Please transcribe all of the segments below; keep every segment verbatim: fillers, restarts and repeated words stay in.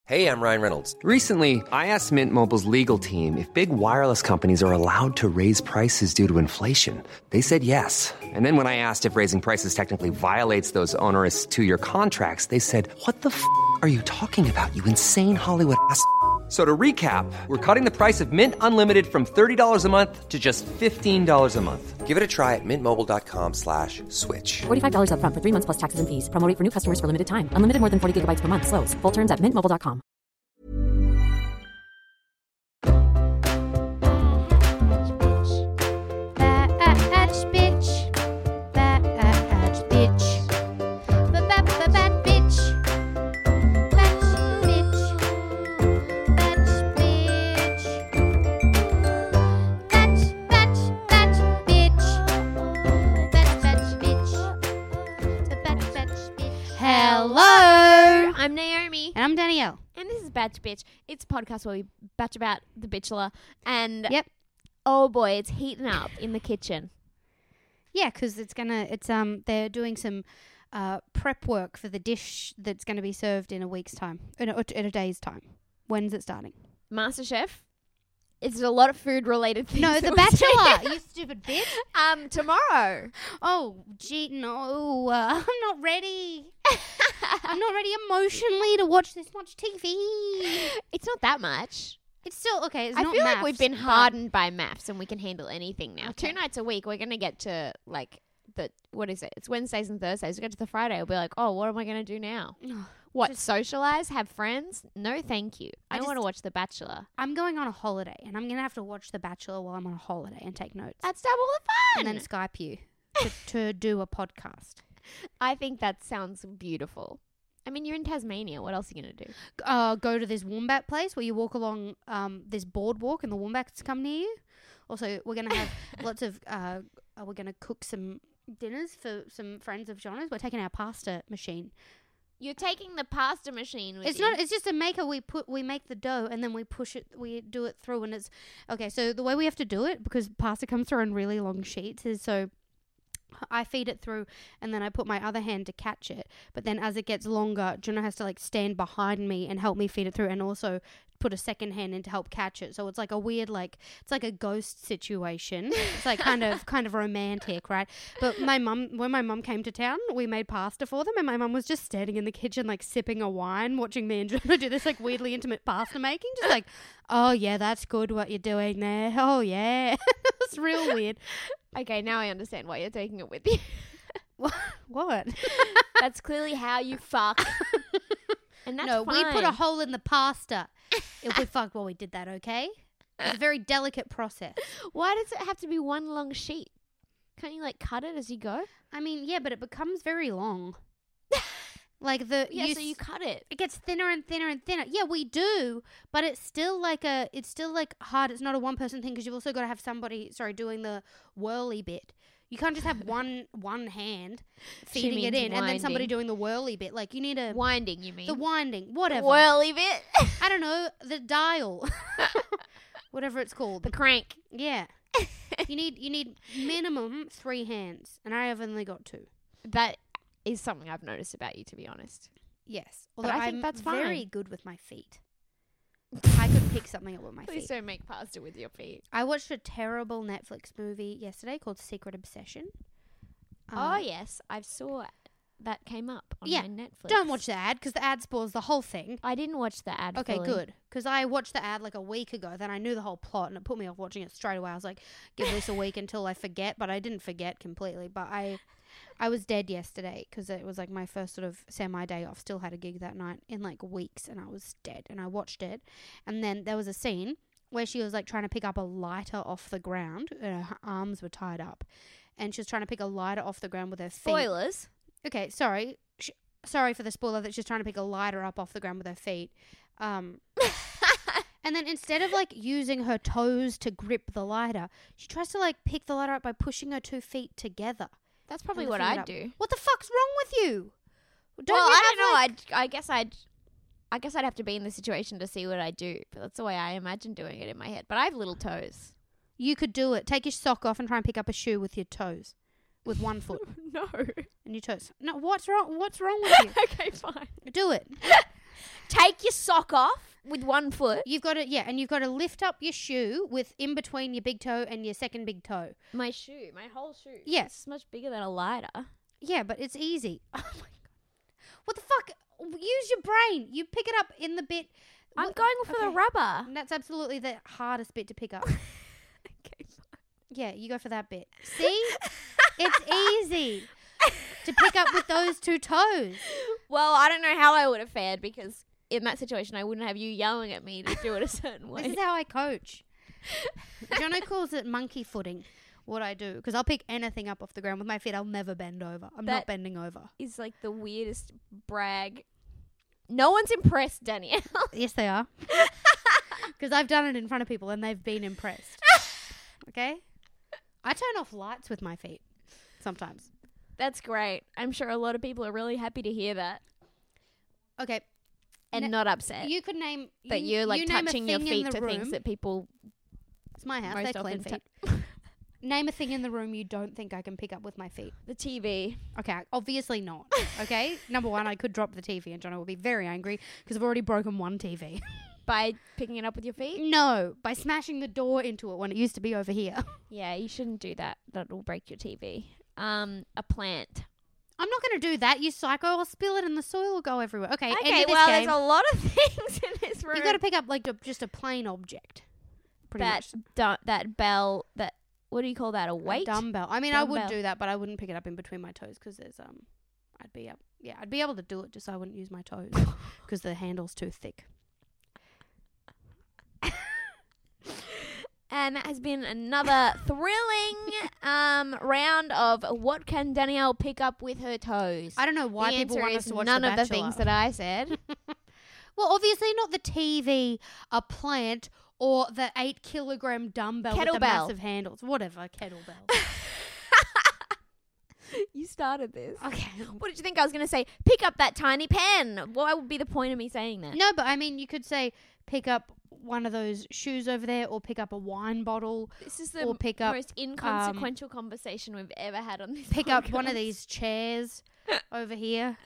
Hey, I'm Ryan Reynolds. Recently, I asked Mint Mobile's legal team if big wireless companies are allowed to raise prices due to inflation. They said yes. And then when I asked if raising prices technically violates those onerous two-year contracts, they said, what the f*** are you talking about, you insane Hollywood ass f- So to recap, we're cutting the price of Mint Unlimited from thirty dollars a month to just fifteen dollars a month. Give it a try at mintmobile.com slash switch. forty-five dollars up front for three months plus taxes and fees. Promo rate for new customers for limited time. Unlimited more than forty gigabytes per month. Slows full terms at mint mobile dot com. I'm Naomi. And I'm Danielle. And this is Batch Bitch. It's a podcast where we batch about The Bachelor. And Yep. oh boy, it's heating up in the kitchen. Yeah, because it's gonna. It's um. They're doing some uh prep work for the dish that's going to be served in a week's time, in a, in a day's time. When's it starting? MasterChef. It's a lot of food related things. No, that The we're Bachelor. doing. You stupid bitch. Um, tomorrow. Oh, gee, no. Uh, I'm not ready. I'm not ready emotionally to watch this much T V. It's not that much. It's still okay. It's I not feel like maths, we've been but- hardened by maths and we can handle anything now. Okay. Two nights a week, we're gonna get to like the what is it? It's Wednesdays and Thursdays. We get to the Friday. We'll be like, oh, what am I gonna do now? What, Just- socialize, have friends? No, thank you. I, I don't want to just- watch The Bachelor. I'm going on a holiday, and I'm going to have to watch The Bachelor while I'm on a holiday and take notes. That's double the fun. and then Skype you to, to do a podcast. I think that sounds beautiful. I mean, you're in Tasmania. What else are you going to do? Uh, go to this wombat place where you walk along um, this boardwalk and the wombats come near you. Also, we're going to have lots of, uh, uh, we're going to cook some dinners for some friends of John's. We're taking our pasta machine. You're taking the pasta machine with It's you. not, it's just a maker. We put, we make the dough and then we push it, we do it through and it's, okay, so the way we have to do it, because pasta comes through in really long sheets, is so I feed it through and then I put my other hand to catch it. But then as it gets longer, Juno has to like stand behind me and help me feed it through and also put a second hand in to help catch it. So it's like a weird, like, it's like a ghost situation. It's like kind of, kind of romantic, right? But my mum, when my mum came to town, we made pasta for them and my mum was just standing in the kitchen, like sipping a wine, watching me and Juno do this like weirdly intimate pasta making. Just like, oh yeah, that's good what you're doing there. Oh yeah. It's real weird. Okay, now I understand why you're taking it with you. What? That's clearly how you fuck. And that's no, fine. we put a hole in the pasta if we fucked while we did that, okay? It's a very delicate process. Why does it have to be one long sheet? Can't you like cut it as you go? I mean, yeah, but it becomes very long. Like the Yeah, you so you s- cut it. it gets thinner and thinner and thinner. Yeah, we do, but it's still like a it's still like hard. It's not a one person thing because you've also got to have somebody sorry doing the whirly bit. You can't just have one one hand feeding means it in and then somebody winding. doing the whirly bit. Like you need a Winding, you mean? the winding, whatever. whirly bit. I don't know, the dial. Whatever it's called. The crank. Yeah. you need you need minimum three hands, and I have only got two. That is something I've noticed about you, to be honest. Yes. But Although I think I'm that's very fine. good with my feet. I could pick something up with my Please feet. don't make pasta with your feet. I watched a terrible Netflix movie yesterday called Secret Obsession. oh, Uh, yes. I saw that came up on Yeah, my Netflix. Don't watch the ad because the ad spoils the whole thing. I didn't watch the ad Okay, fully. good. Because I watched the ad like a week ago. Then I knew the whole plot and it put me off watching it straight away. I was like, give this a week until I forget. But I didn't forget completely. But I I was dead yesterday because it was like my first sort of semi-day off. Still had a gig that night in like weeks. And I was dead. And I watched it. And then there was a scene where she was like trying to pick up a lighter off the ground. And her arms were tied up. And she was trying to pick a lighter off the ground with her feet. Spoilers. Okay, sorry. Sh- sorry for the spoiler that she's trying to pick a lighter up off the ground with her feet. Um, and then instead of like using her toes to grip the lighter, she tries to like pick the lighter up by pushing her two feet together. That's probably and what lifting it I'd up. do. What the fuck's wrong with you? Don't well, you I have, don't know. like- I'd, I guess I'd, I guess I'd have to be in the situation to see what I do. But that's the way I imagine doing it in my head. But I have little toes. You could do it. Take your sock off and try and pick up a shoe with your toes, with one foot No. and your toes. No, what's wrong? What's wrong with you? Okay, fine. Do it. Take your sock off with one foot. You've got to, yeah, and you've got to lift up your shoe with in between your big toe and your second big toe. My shoe, my whole shoe. Yes. It's much bigger than a lighter. Yeah, but it's easy. Oh my god. What the fuck? Use your brain. You pick it up in the bit. I'm What- going for the okay. rubber. And that's absolutely the hardest bit to pick up. Okay, fine. Yeah, you go for that bit. See? It's easy to pick up with those two toes. Well, I don't know how I would have fared because in that situation I wouldn't have you yelling at me to do it a certain way. This is how I coach. Jono calls it monkey footing, what I do. Because I'll pick anything up off the ground with my feet. I'll never bend over. I'm That- not bending over. Is like the weirdest brag. No one's impressed, Danielle. Yes, they are. Because I've done it in front of people and they've been impressed. Okay? I turn off lights with my feet sometimes. That's great. I'm sure a lot of people are really happy to hear that Okay. and Na- not upset You could name... that you, you're like you name a touching your thing in feet the to things room. that people It's my house. most They clean often feet. tou- Name a thing in the room you don't think I can pick up with my feet. the T V. Okay, obviously not. Okay? Number one, I could drop the T V and Jono will be very angry because I've already broken one T V. By picking it up with your feet? No, by smashing the door into it when it used to be over here. Yeah, you shouldn't do that. That will break your T V. Um, a plant. I'm not going to do that, you psycho. I'll spill it and the soil will go everywhere. Okay, end Okay, of this well, game. there's a lot of things in this room. You got to pick up like a, just a plain object. Pretty that much. du- that bell. That what do you call that? A A weight? dumbbell. I mean, I would Dumbbell. do that, but I wouldn't pick it up in between my toes because there's um, I'd be up. Yeah, I'd be able to do it, just so I wouldn't use my toes because the handle's too thick. And that has been another thrilling um, round of what can Danielle pick up with her toes. I don't know why the people answer want is us to watch none The of the Bachelor. things that I said. Well, obviously not the T V, a plant, or the eight kilogram dumbbell with the Kettlebell. massive handles. Whatever, kettlebell. You started this. Okay. What did you think I was going to say? Pick up that tiny pen. What would be the point of me saying that? No, but I mean, you could say pick up one of those shoes over there, or pick up a wine bottle, This is the or pick up most inconsequential conversation we've ever had on this pick up one of podcast. these chairs over here.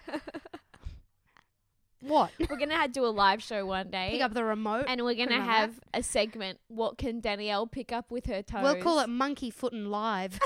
What? We're going to do a live show one day. Pick up the remote. and we're going to Put it on have a segment, what can Danielle pick up with her toes? We'll call it Monkey Footin' Live.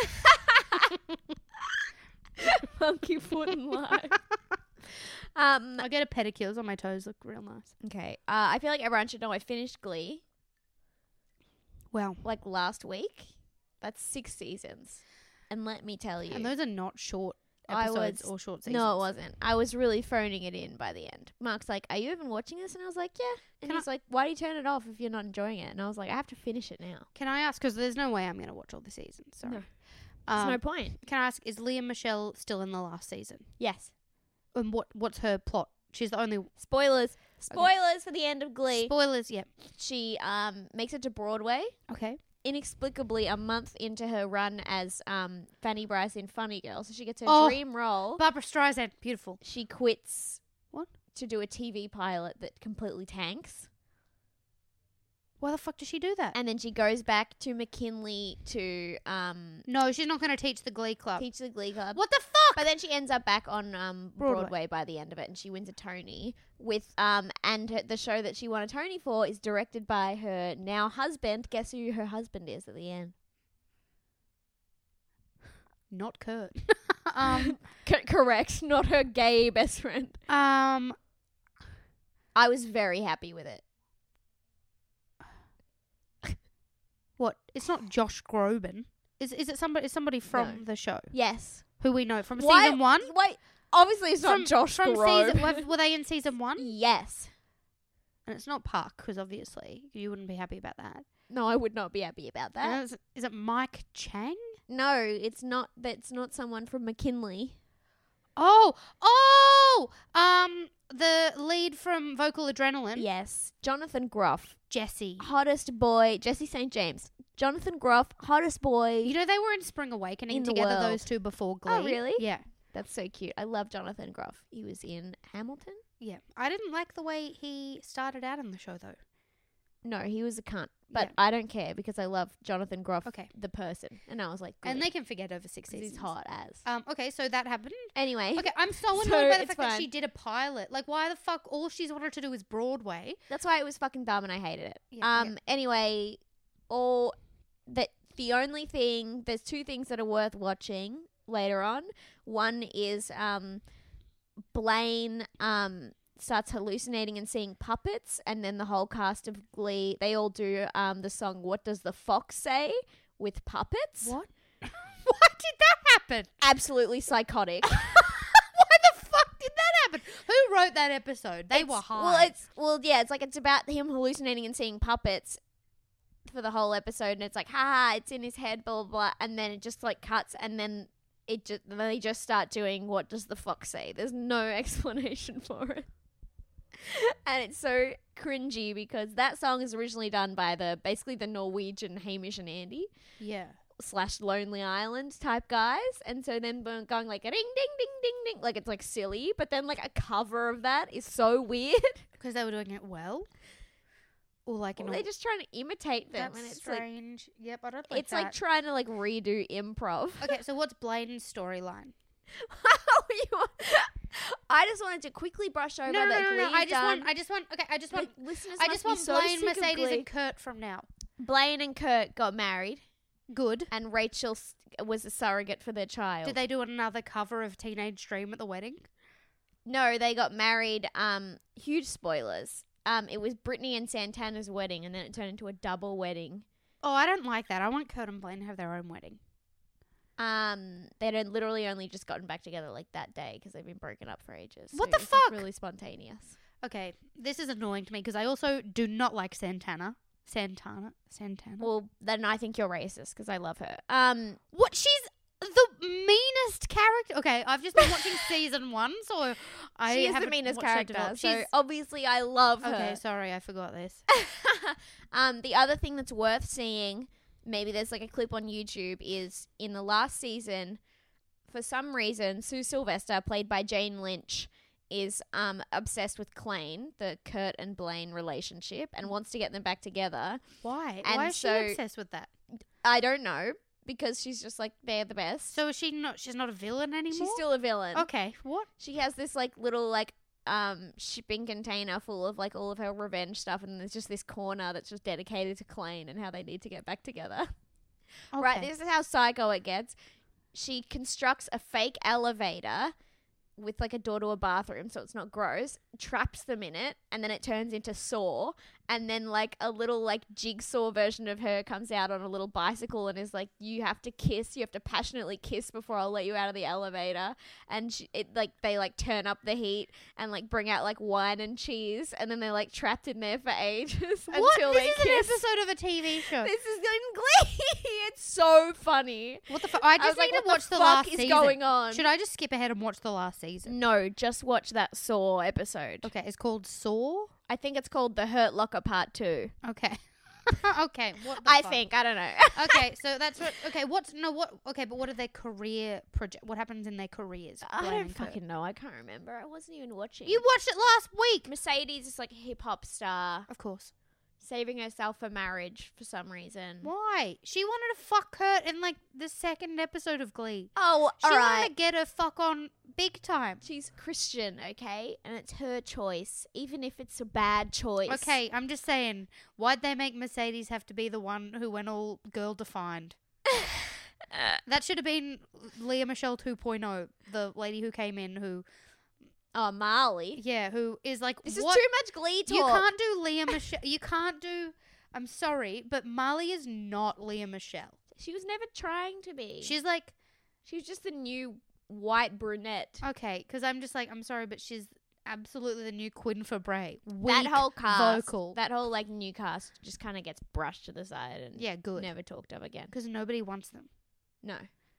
Monkey Foot and Live. um, I'll get a pedicures on my toes. Look real nice. okay. Uh, I feel like everyone should know I finished Glee, Wow. like, last week. That's six seasons. And let me tell you. And those are not short I episodes was- or short seasons. No, it wasn't. I was really phoning it in by the end. Mark's like, are you even watching this? And I was like, yeah. And Can he's like, why do you turn it off if you're not enjoying it? And I was like, I have to finish it now. Can I ask? Because there's no way I'm going to watch all the seasons. Sorry. No. There's Um, no point. Can I ask? Is Leah Michelle still in the last season? Yes. And what? What's her plot? She's the only Spoilers. Spoilers for the end of Glee. spoilers. Yep. She um makes it to Broadway. Okay. Inexplicably, a month into her run as um, Fanny Bryce in Funny Girl, so she gets her Oh. dream role. Barbara Streisand, beautiful. She quits What? to do a T V pilot that completely tanks, Why the fuck does she do that? and then she goes back to McKinley to um, no, she's not going to teach the Glee Club. teach the Glee Club. What the fuck? But then she ends up back on um, Broadway. Broadway. by the end of it, and she wins a Tony with um, and her, the show that she won a Tony for is directed by her now husband. Guess who her husband is at the end? Not Kurt. um. C- correct, not her gay best friend. Um. I was very happy with it. What? It's not Josh Groban. Is is it somebody? Is somebody from No. the show Yes. who we know from Why- season one? Wait, obviously it's from not Josh from Groban. season. Were, were they in season one? Yes. And it's not Park because obviously you wouldn't be happy about that. No, I would not be happy about And that. is, is it Mike Chang? No, it's not. That's not someone from McKinley. Oh, oh, um, the lead from Vocal Adrenaline. Yes, Jonathan Groff, Jesse. hottest boy. Jesse Saint James. Jonathan Groff, hottest boy. You know they were in Spring Awakening In the together. world. Those two before Glee. Oh, really? Yeah, That's so cute. I love Jonathan Groff. He was in Hamilton. yeah. I didn't like the way he started out in the show though. No, he was a cunt But Yeah. I don't care because I love Jonathan Groff, Okay. the person. And I was like, And good, they can forget over six 'cause seasons. he's hot as. Um, okay, so that happened. Anyway. Okay, I'm so annoyed So by the it's fact that fine. she did a pilot. Like, why the fuck? All she's wanted to do is Broadway. That's why it was fucking dumb and I hated it. Yeah, um. Anyway, all that the only thing there's two things that are worth watching later on. One is um, Blaine um starts hallucinating and seeing puppets, and then the whole cast of Glee they all do um the song "What Does the Fox Say" with puppets. What? Why did that happen? Absolutely psychotic. Why the fuck did that happen? Who wrote that episode? They It's- were high. Well, it's well, yeah, it's like it's about him hallucinating and seeing puppets for the whole episode, and it's like, ha, it's in his head, blah blah blah, and then it just like cuts, and then it just they just start doing what does the fox say? There's no explanation for it, and it's so cringy because that song is originally done by the basically the Norwegian Hamish and Andy yeah. slash Lonely Island type guys, and so then boom, going like a ding ding ding ding ding, like it's like silly, but then like a cover of that is so weird. Because they were doing it well. Or like, Well, in they're just trying to imitate them, that's and it's like strange. Yep, I don't like it's that. like trying to like redo improv. Okay, so what's Bladen's storyline? You want- I just wanted to quickly brush over No, no, that no, no, no. Glee's I just done. want, I just want, okay, I just want, Like, listeners I must just be want so Blaine, sick of Mercedes, Glee. and Kurt from now. Blaine and Kurt got married, Good. and Rachel s- was a surrogate for their child. Did they do another cover of Teenage Dream at the wedding? No, they got married. Um, huge spoilers. Um, it was Britney and Santana's wedding, and then it turned into a double wedding. Oh, I don't like that. I want Kurt and Blaine to have their own wedding. Um, they'd had literally only just gotten back together like that day because they've been broken up for ages. What So the it was, like, fuck? really spontaneous. Okay, this is annoying to me because I also do not like Santana. Santana? Santana? Well, then I think you're racist because I love her. Um, What? She's the meanest character. Okay, I've just been watching season one, so I she is the haven't meanest watched her character, develop. so She's obviously I love her. okay. Sorry, I forgot this. um, the other thing that's worth seeing, maybe there's like a clip on YouTube, is in the last season, for some reason, Sue Sylvester, played by Jane Lynch, is um obsessed with Klaine, the Kurt and Blaine relationship, and wants to get them back together. Why? And Why is so- she obsessed with that? I don't know, because she's just like, they're the best. So is she not? She's not a villain anymore. She's still a villain. okay. What? She has this like little like um shipping container full of like all of her revenge stuff, and there's just this corner that's just dedicated to Klaine and how they need to get back together. Okay. Right, this is how psycho it gets. She constructs a fake elevator with like a door to a bathroom so it's not gross, traps them in it, and then it turns into Saw, and then like a little like jigsaw version of her comes out on a little bicycle and is like, you have to kiss, you have to passionately kiss before I'll let you out of the elevator. And she, it like they like turn up the heat and like bring out like wine and cheese, and then they're like trapped in there for ages What? until This they is kiss. an episode of a T V show. This is in Glee. It's so funny. What the fuck? I I just was like, need to what watch the the, fuck last is season. going on? Should I just skip ahead and watch the last season? No, just watch that Saw episode. Okay, it's called Saw. I think it's called The Hurt Locker Part two. Okay. okay. What the I fuck? think. I don't know. Okay, so that's what. Okay, what's no what? Okay, but what are their career project? What happens in their careers? I Blaine don't and Kurt? fucking know. I can't remember. I wasn't even watching. You watched it last week. Mercedes is like a hip hop star Of course. saving herself for marriage for some reason. Why? She wanted to fuck Kurt in like the second episode of Glee. Oh, She all wanted right. to get her fuck on big time. She's Christian, okay? And it's her choice, even if it's a bad choice. Okay, I'm just saying, why'd they make Mercedes have to be the one who went all girl defined? That should have been Leah Michelle two point oh, the lady who came in who, Oh, Marley. yeah, who is like, This what? is too much Glee talk. You can't do Leah Michelle. You can't do. I'm sorry, but Marley is not Leah Michelle. She was never trying to be. She's like, She's just the new white brunette. okay, because I'm just like, I'm sorry, but she's absolutely the new Quinn Fabray. that Weak whole cast, vocal. that whole like new cast, just kind of gets brushed to the side and Yeah, good. never talked of again. Because nobody wants them. No.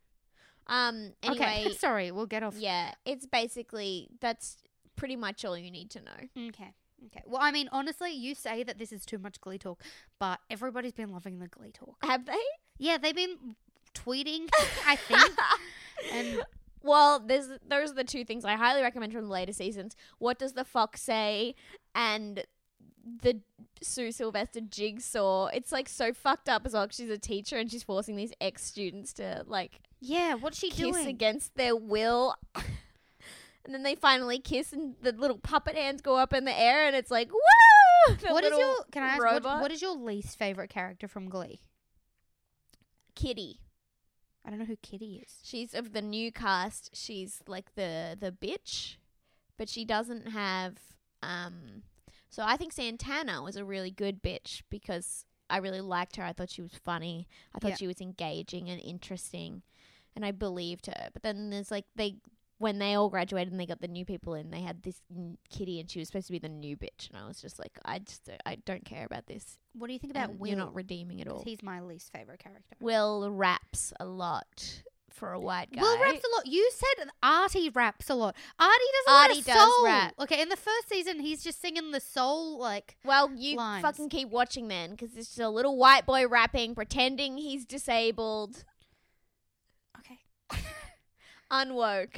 Um. Anyway, Okay, sorry, we'll get off. yeah, it's basically that's pretty much all you need to know. Okay. Okay. Well, I mean, honestly, you say that this is too much Glee talk, but everybody's been loving the Glee talk. Have they? Yeah, they've been tweeting, I think. And Well, there's those are the two things I highly recommend from the later seasons. What does the fox say? And the Sue Sylvester Jigsaw. It's like so fucked up as well 'cause she's a teacher and she's forcing these ex-students to like Yeah, what's she kiss doing? against their will. And then they finally kiss and the little puppet hands go up in the air and it's like, woo! The What is little your, can I ask, what, robot. what is your least favourite character from Glee? Kitty. I don't know who Kitty is. She's of the new cast. She's like the the bitch, but she doesn't have. Um, so I think Santana was a really good bitch because I really liked her. I thought she was funny. I thought Yeah. she was engaging and interesting, and I believed her. But then there's like they when they all graduated and they got the new people in, they had this n- Kitty, and she was supposed to be the new bitch, and I was just like, I just don't- I don't care about this. What do you think about And Will? You're not redeeming at 'Cause all. he's my least favourite character. Will raps a lot for a white guy. Will raps a lot. You said Artie raps a lot. Artie does a Artie lot of does soul. rap. Okay, in the first season, he's just singing the soul, like... Well, you lines. fucking keep watching then, because it's just a little white boy rapping, pretending he's disabled, Okay. unwoke.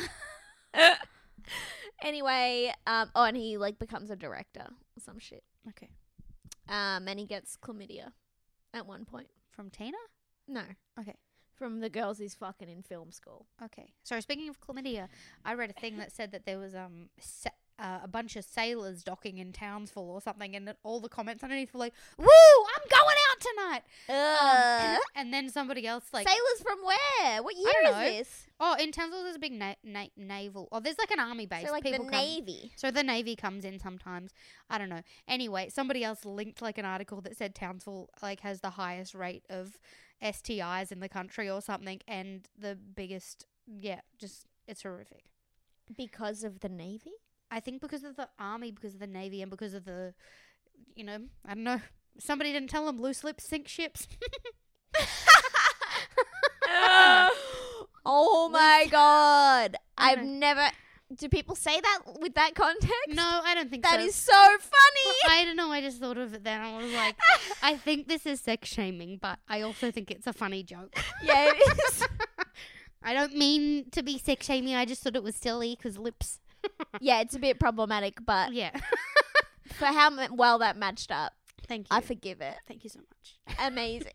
Anyway, um, oh, and he like becomes a director or some shit. Okay. Um, and he gets chlamydia at one point. From Tina? No, Okay. from the girls he's fucking in film school. Okay. Sorry, speaking of chlamydia, I read a thing that said that there was um sa- uh, a bunch of sailors docking in Townsville or something, and that all the comments underneath were like, "Woo, I'm going out tonight!" Um, Ugh. and then somebody else like, Sailors from where? What year don't is know. this? "Oh, in Townsville there's a big na- na- naval. Oh, there's like an army base. So like People the come- Navy. So the Navy comes in sometimes. I don't know. Anyway, somebody else linked like an article that said Townsville like has the highest rate of S T Is in the country or something, and the biggest. Yeah, just it's horrific. Because of the Navy? I think because of the army, because of the Navy, and because of the, you know, I don't know. Somebody didn't tell them loose lips sink ships. Oh my god. I I've know. never. Do people say that with that context? No, I don't think That so. is so funny. I don't know. I just thought of it then. I was like, I think this is sex shaming, but I also think it's a funny joke. Yeah, it is. I don't mean to be sex shaming. I just thought it was silly because lips. Yeah, it's a bit problematic, but Yeah. for how m- well that matched up, Thank you. I forgive it. Thank you so much. Amazing.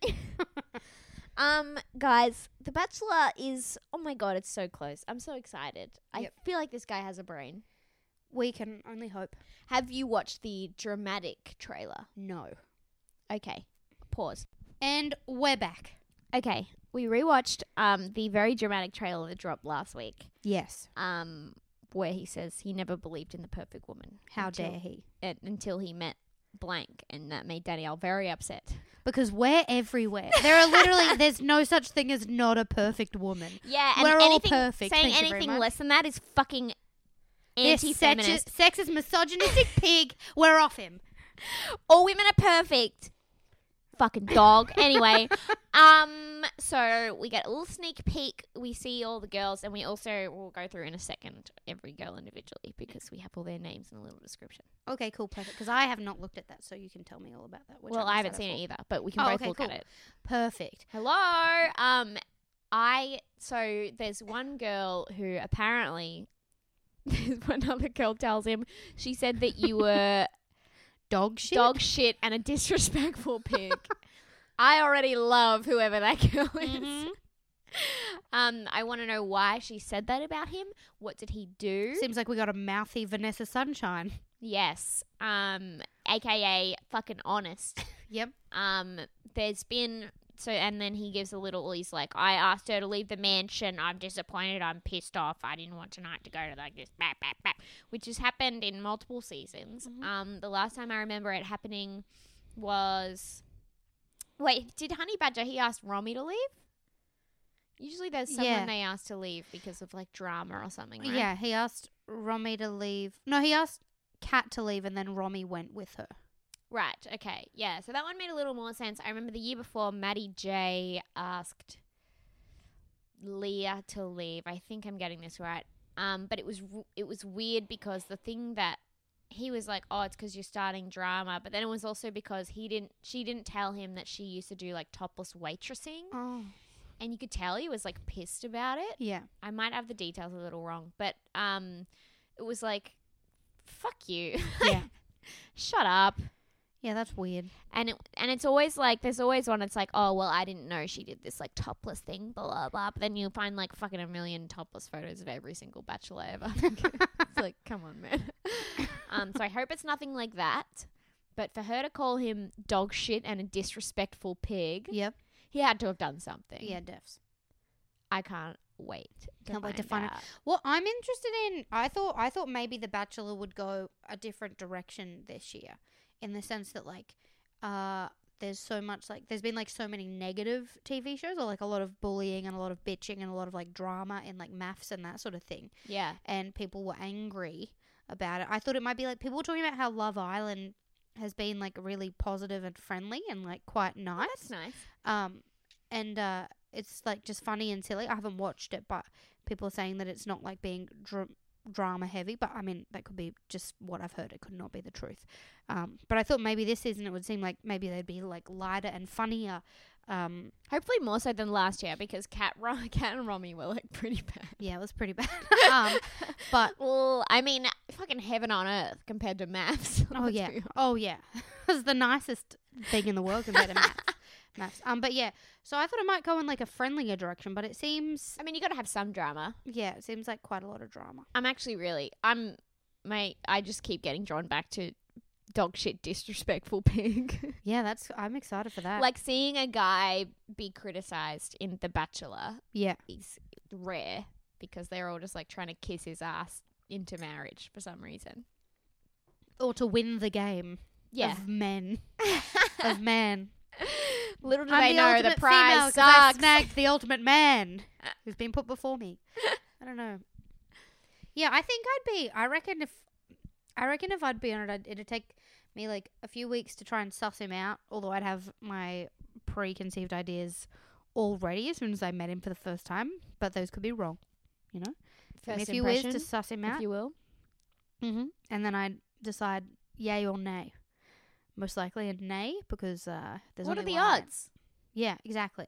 um, guys, The Bachelor is, oh my god, it's so close. I'm so excited. Yep. I feel like this guy has a brain. We can only hope. Have you watched the dramatic trailer? No. Okay, pause. And we're back. Okay, we rewatched um the very dramatic trailer that dropped last week. Yes. Um, where he says he never believed in the perfect woman. How until, dare he? uh, until he met blank, and that made Danielle very upset. Because we're everywhere. There are literally, there's no such thing as not a perfect woman. Yeah, and We're all anything, perfect. saying Thank you very anything much. less than that is fucking This anti-feminist. sexist, sexist, misogynistic pig. We're off him. All women are perfect. Fucking dog. Anyway, um, so we get a little sneak peek. We see all the girls, and we also will go through in a second every girl individually because we have all their names and a little description. Okay, cool, perfect. Because I have not looked at that, so you can tell me all about that. Which well, I'm I haven't excited seen for. it either, but we can Oh, both okay, look cool. at it. Perfect. Hello. Um, I so there's one girl who apparently one other girl tells him she said that you were Dog shit. dog shit and a disrespectful pig. I already love whoever that girl is. Mhm. Um, I want to know why she said that about him. What did he do? Seems like we got a mouthy Vanessa Sunshine. Yes. Um, A K A fucking honest. Yep. Um, there's been so, and then he gives a little. He's like, I asked her to leave the mansion. I'm disappointed. I'm pissed off. I didn't want tonight to go to like this, bah, bah, bah, which has happened in multiple seasons. Mhm. Um, the last time I remember it happening was, wait, did Honey Badger? He asked Romy to leave. Usually, there's someone Yeah. they ask to leave because of like drama or something. Right? Yeah, he asked Romy to leave. No, he asked Kat to leave, and then Romy went with her. Right, okay. Yeah, so that one made a little more sense. I remember the year before, Maddie J asked Leah to leave. I think I'm getting this right. Um, but it was r- it was weird because the thing that he was like, oh, it's because you're starting drama. But then it was also because he didn't. she didn't tell him that she used to do like topless waitressing. Oh. And you could tell he was like pissed about it. Yeah. I might have the details a little wrong. But um, it was like, fuck you. Yeah. Shut up. Yeah, that's weird. And it, and it's always like, there's always one, it's like, oh, well, I didn't know she did this, like, topless thing, blah, blah, blah. But then you'll find, like, fucking a million topless photos of every single bachelor ever. It's like, come on, man. um, so I hope it's nothing like that. But for her to call him dog shit and a disrespectful pig, Yep. he had to have done something. Yeah, defs. I can't wait to Can't find wait to find out. out. What I'm interested in, I thought, I thought maybe The Bachelor would go a different direction this year, in the sense that like, uh, there's so much like, there's been like so many negative T V shows, or like a lot of bullying and a lot of bitching and a lot of like drama and like maths and that sort of thing, Yeah. and people were angry about it. I thought it might be like people were talking about how Love Island has been like really positive and friendly and like quite nice. Oh, that's nice. Um, and uh, it's like just funny and silly. I haven't watched it, but people are saying that it's not like being dr- drama heavy. But I mean, that could be just what I've heard. It could not be the truth. Um, but I thought maybe this season it would seem like maybe they'd be like lighter and funnier. Um, Hopefully more so than last year, because Kat, Ro- Kat and Romy were like pretty bad. yeah, it was pretty bad. um, but Well, I mean, fucking heaven on earth compared to maths. oh Let's yeah, be honest. oh yeah, it was the nicest thing in the world compared to maths. Maths. Um, but yeah, so I thought it might go in like a friendlier direction, but it seems, I mean, you got to have some drama. yeah, it seems like quite a lot of drama. I'm actually really, I'm, mate, I just keep getting drawn back to dog shit disrespectful pig. Yeah, that's, I'm excited for that. Like seeing a guy be criticized in The Bachelor yeah, is rare, because they're all just like trying to kiss his ass into marriage for some reason. or to win the game. Yeah. Of men. of man. Little do I'm they the know the ultimate prize female 'cause I sucks. snagged the ultimate man who's been put before me. I don't know. Yeah, I think I'd be. I reckon if I reckon if I'd be on it, I'd, it'd take me like a few weeks to try and suss him out. Although I'd have my preconceived ideas already as soon as I met him for the first time, but those could be wrong. You know, Give me a First few weeks impression, to suss him out, if you will. mm-hmm. and then I'd decide yay or nay. Most likely a nay, because uh, there's What are only the one. odds? Yeah, exactly.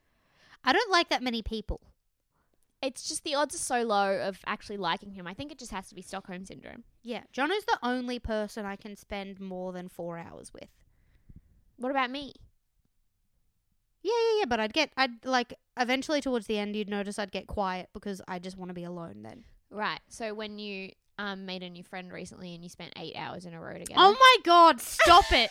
I don't like that many people. It's just the odds are so low of actually liking him. I think it just has to be Stockholm Syndrome. Yeah, John is the only person I can spend more than four hours with. What about me? Yeah, yeah, yeah, but I'd get, I'd like, eventually towards the end, you'd notice I'd get quiet because I just want to be alone then. Right. So when you um made a new friend recently and you spent eight hours in a row together. Oh my God, stop it!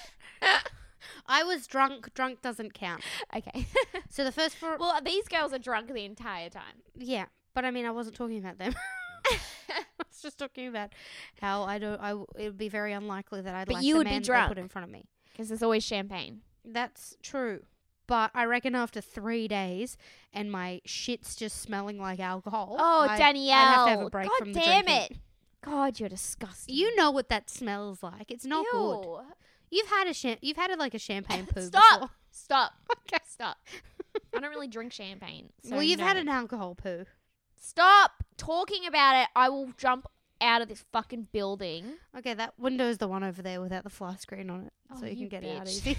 I was drunk. Drunk doesn't count. Okay. So the first four, Well, these girls are drunk the entire time. yeah, but I mean, I wasn't talking about them. I was just talking about how I don't, I, w- it would be very unlikely that I'd But like you the would be man they drunk. put in front of me. Because there's always champagne. That's true. But I reckon after three days and my shit's just smelling like alcohol. Oh, I, Danielle. I'd have to have a break God from the damn drinking. it. God, you're disgusting. You know what that smells like. It's not good. Ew. You've had a cha- you've had a, like a champagne poo Stop. before. Stop. Okay. Stop. I don't really drink champagne. So well, you've no. had an alcohol poo. Stop talking about it. I will jump out of this fucking building. Okay, that window's the one over there without the fly screen on it, Oh, so you, you can get out bitch. easy.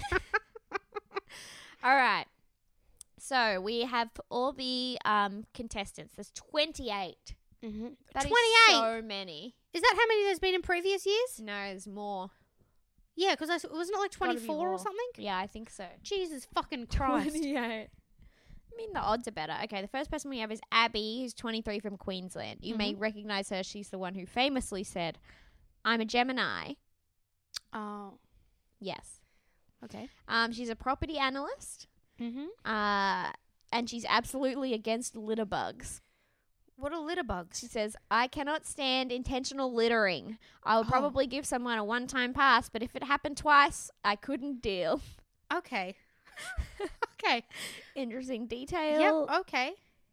All right. So we have all the um, contestants. There's twenty-eight. mm-hmm. That is twenty-eight. so many. Is that how many there's been in previous years? No, there's more. Yeah, because wasn't it like Gotta be twenty-four or more. something? Yeah, I think so. Jesus fucking Christ! twenty-eight. I mean, the odds are better. Okay, the first person we have is Abby, who's twenty-three from Queensland. You may recognize her. She's the one who famously said, "I'm a Gemini." Oh, Yes. okay. Um, she's a property analyst. Mm-hmm. Uh, and she's absolutely against litter bugs. What are litter bugs? She says, "I cannot stand intentional littering. I would Oh. probably give someone a one-time pass, but if it happened twice, I couldn't deal." Okay. okay. Interesting detail. Yep. Okay.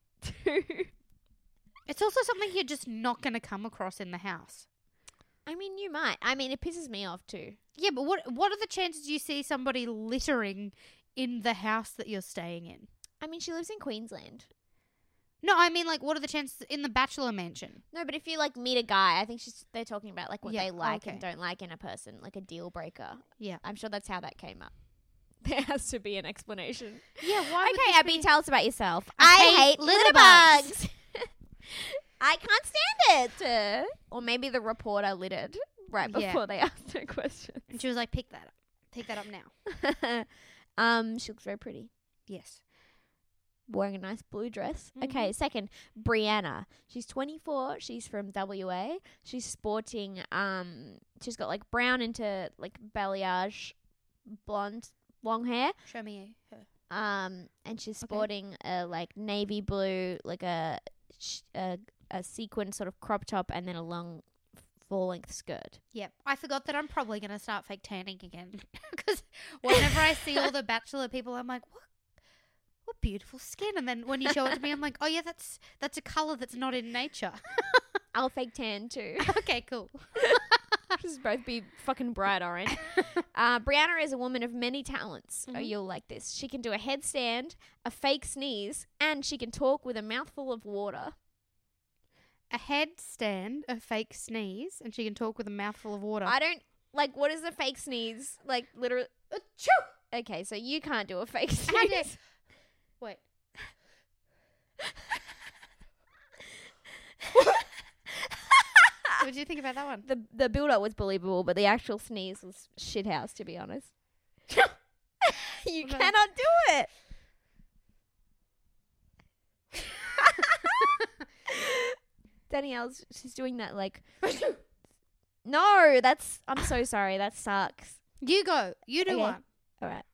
It's also something you're just not going to come across in the house. I mean, you might. I mean, it pisses me off too. Yeah, but what what are the chances you see somebody littering in the house that you're staying in? I mean, she lives in Queensland. No, I mean, like, what are the chances in the bachelor mansion? No, but if you like meet a guy, I think she's they're talking about like what Yeah, they like and okay. don't like in a person, like a deal breaker. Yeah. I'm sure that's how that came up. There has to be an explanation. Yeah, why would Okay, this Abby, be- tell us about yourself. I I, hate hate, litter litter bugs. bugs. I can't stand it. Uh, or maybe the reporter littered right Yeah. before they asked her question. And she was like, pick that up. Take that up now. um, she looks very pretty. Yes. Wearing a nice blue dress. Mhm. Okay, second, Brianna. She's twenty-four. She's from W A. She's sporting, um, she's got like brown into like balayage blonde long hair. Show me her. Um, and she's Okay. sporting a like navy blue, like a, sh- a, a sequin sort of crop top and then a long full length skirt. Yep. I forgot that I'm probably going to start fake tanning again. Because whenever I see all the Bachelor people, I'm like, what? What beautiful skin. And then when you show it to me, I'm like, oh, yeah, that's that's a colour that's not in nature. I'll fake tan too. Okay, cool. Just both be fucking bright orange. Uh, Brianna is a woman of many talents. Oh, Mhm. you'll like this. She can do a headstand, a fake sneeze, and she can talk with a mouthful of water. A headstand, a fake sneeze, and she can talk with a mouthful of water. I don't like. What is a fake sneeze? Like literally. Okay, so you can't do a fake How dare- sneeze. Wait. What did you think about that one? The the build up was believable, but the actual sneeze was shithouse. To be honest, you No. cannot do it. Danielle's she's doing that like. No, that's. I'm so sorry. That sucks. You go. You do Okay. one. All right.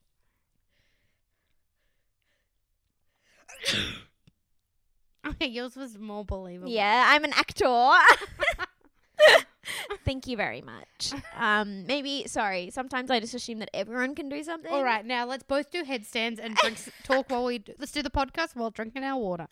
Okay, yours was more believable. Yeah, I'm an actor. Thank you very much. Um, maybe sorry. Sometimes I just assume that everyone can do something. All right, now let's both do headstands and drink, talk while we do, let's do the podcast while drinking our water.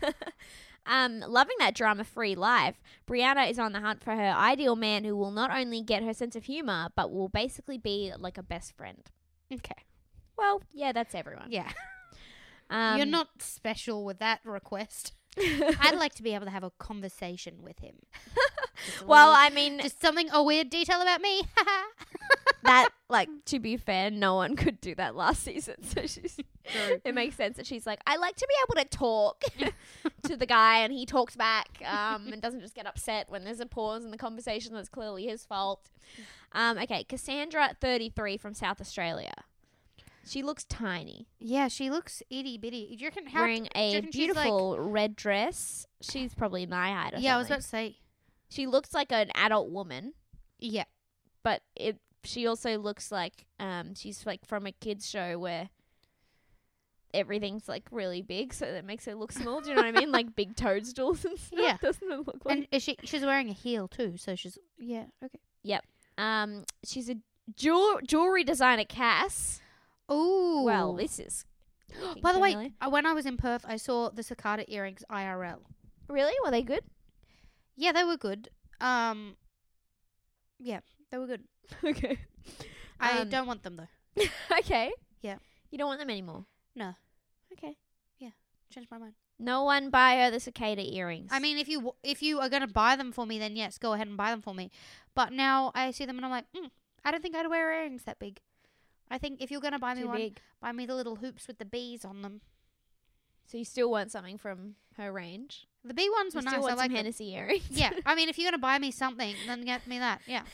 Um, loving that drama-free life, Brianna is on the hunt for her ideal man who will not only get her sense of humor, but will basically be like a best friend. Okay. Well, yeah, that's everyone. Yeah. Um, You're not special with that request. I'd like to be able to have a conversation with him. Just a Well, little- I mean, just something, a weird detail about me. that, like, to be fair, no one could do that last season. So she's, True. it makes sense that she's like, I like to be able to talk to the guy and he talks back um, and doesn't just get upset when there's a pause in the conversation that's clearly his fault. Um, okay, Cassandra, thirty-three, from South Australia. She looks tiny. Yeah, she looks itty bitty. Do you reckon how? Wearing do you a reckon she's, like- beautiful red dress. She's probably my height or yeah, I was something. about to say. She looks like an adult woman, Yeah. but it she also looks like um she's like from a kids show where everything's like really big, so that makes her look small. Do you know what I mean? Like big toadstools and stuff. Yeah. Doesn't it look like? And is she she's wearing a heel too, so she's yeah, okay. Um, she's a jewel- jewelry designer, Cass. Ooh. Well, this is. looking By the way, familiar. uh, when I was in Perth, I saw the cicada earrings I R L. Really, were they good? Yeah, they were good. Um, yeah, they were good. Okay. I Um, don't want them though. Okay. Yeah. You don't want them anymore. No, Okay. changed my mind. No one buy her the cicada earrings. I mean, if you w- if you are gonna buy them for me, then yes, go ahead and buy them for me. But now I see them and I'm like, mm, I don't think I'd wear earrings that big. I think if you're gonna buy me too one, big. buy me the little hoops with the bees on them. So you still want something from her range? The bee ones You were still nice. I want like some them. Hennessy earrings? Yeah, I mean, if you're gonna buy me something, then get me that. Yeah.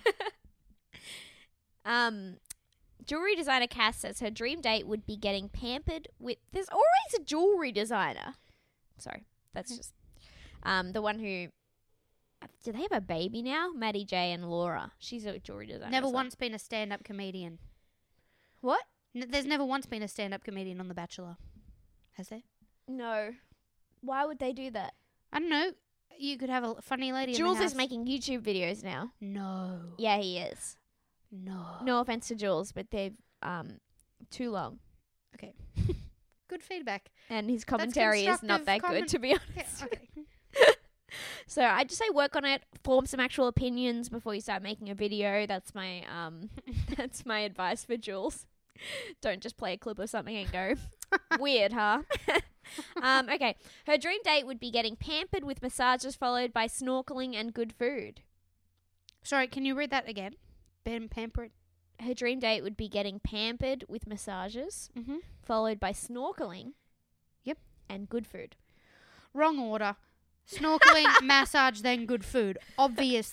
Um, jewelry designer Cass says her dream date would be getting pampered with. There's always a jewelry designer. Sorry, that's just um the one who. Do they have a baby now? Maddie J and Laura. She's a jewelry designer. Never as well. once been a stand-up comedian. What? N- there's never once been a stand-up comedian on The Bachelor, has there? No. Why would they do that? I don't know. You could have a funny lady. in Jules the is house. making YouTube videos now. No. Yeah, he is. No. No offense to Jules, but they've um too long, Okay. Good feedback. and his commentary is not constructive that comment- good, to be honest. Yeah, okay. So I just say work on it, form some actual opinions before you start making a video. That's my um, that's my advice for Jules. Don't just play a clip of something and go weird, huh? um, okay, her dream date would be getting pampered with massages followed by snorkeling and good food. Sorry, can you read that again? Been pampered. Her dream date would be getting pampered with massages Mm-hmm. followed by snorkeling. Yep. And good food. Wrong order. Snorkeling, massage, then good food. Obviously.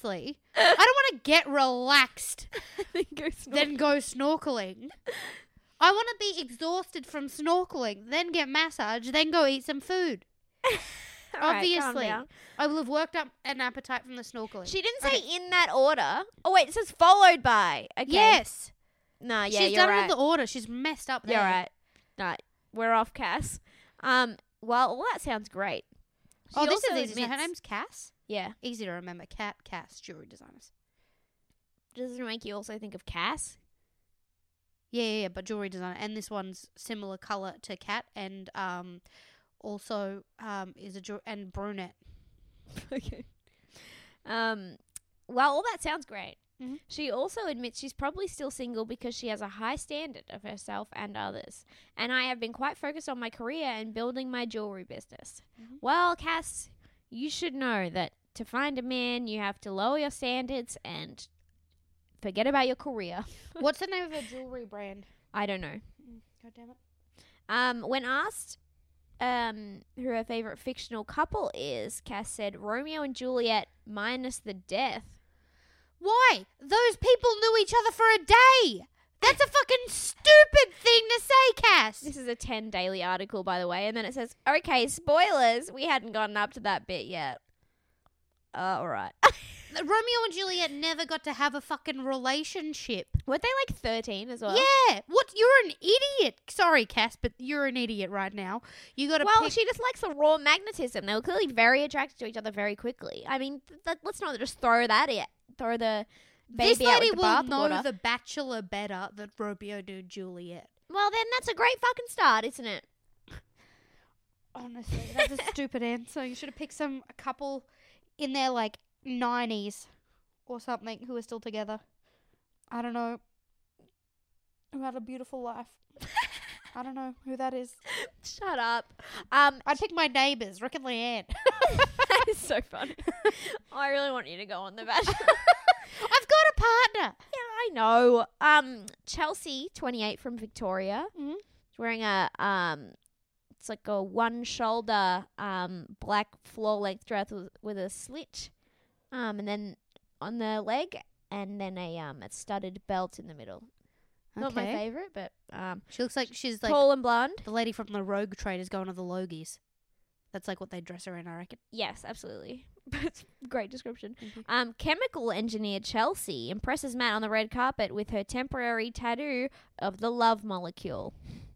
I don't want to get relaxed, then go snorkeling. then go snorkeling. I want to be exhausted from snorkeling, then get massage, then go eat some food. All right, calm Obviously, down. I will have worked up an appetite from the snorkeling. She didn't say Okay. in that order. Oh wait, it says followed by. Okay. Yes. No, yeah, She's you're done right. all the order. She's messed up there. You're right. No, we're off, Cass. Um. Well, all that sounds great. Oh, She this is also easy. So her admits- name's Cass. Yeah. Easy to remember. Cat, Cass, jewelry designers. Does it make you also think of Cass? Yeah, yeah, yeah, but jewelry designer. And this one's similar color to Cat, and um, also um is a jew- and brunette. Okay. Um. Well, all that sounds great. Mhm. She also admits she's probably still single because she has a high standard of herself and others. And I have been quite focused on my career and building my jewelry business. Mhm. Well, Cass, you should know that to find a man, you have to lower your standards and forget about your career. What's the name of her jewelry brand? I don't know. God damn it. Um, when asked um, who her favorite fictional couple is, Cass said Romeo and Juliet minus the death. Why? Those people knew each other for a day. That's a fucking stupid thing to say, Cass. This is a ten daily article, by the way, and then it says, okay, spoilers, we hadn't gotten up to that bit yet. Uh, alright. Romeo and Juliet never got to have a fucking relationship. Weren't they like thirteen as well? Yeah. What? You're an idiot. Sorry, Cass, but you're an idiot right now. You got to Well, pick... she just likes the raw magnetism. They were clearly very attracted to each other very quickly. I mean, th- th- let's not just throw that in. Throw the baby This out lady with the will bathwater. know The Bachelor better than Romeo knew Juliet. Well, then that's a great fucking start, isn't it? Honestly, that's a stupid answer. You should have picked some a couple in their like nineties or something who are still together. I don't know. Who had a beautiful life. I don't know who that is. Shut up. Um, I'd pick my neighbours, Rick and Leanne. that is so funny. I really want you to go on The Bachelor. I've got a partner. Yeah, I know. Um, Chelsea, twenty-eight, from Victoria. Mhm. She's wearing a um, it's like a one shoulder um black floor length dress with, with a slit, um, and then on the leg, and then a um a studded belt in the middle. Not my Okay. favorite, but um, She looks like she's like tall and blonde. the lady from the Rogue Traders going to the Logies. That's like what they dress her in, I reckon. Yes, absolutely. It's a great description. Thank you. Um, chemical engineer Chelsea impresses Matt on the red carpet with her temporary tattoo of the love molecule.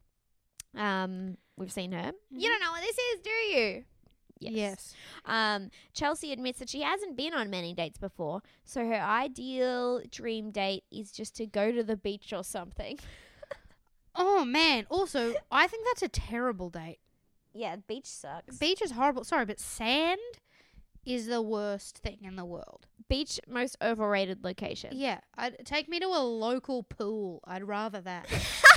Um, we've seen her. You don't know what this is, do you? Yes. Um, Chelsea admits that she hasn't been on many dates before, so her ideal dream date is just to go to the beach or something. Oh man. Also, I think that's a terrible date. Yeah, beach sucks. Beach is horrible. Sorry, but sand is the worst thing in the world. Beach, most overrated location. Yeah, I'd take me to a local pool. I'd rather that.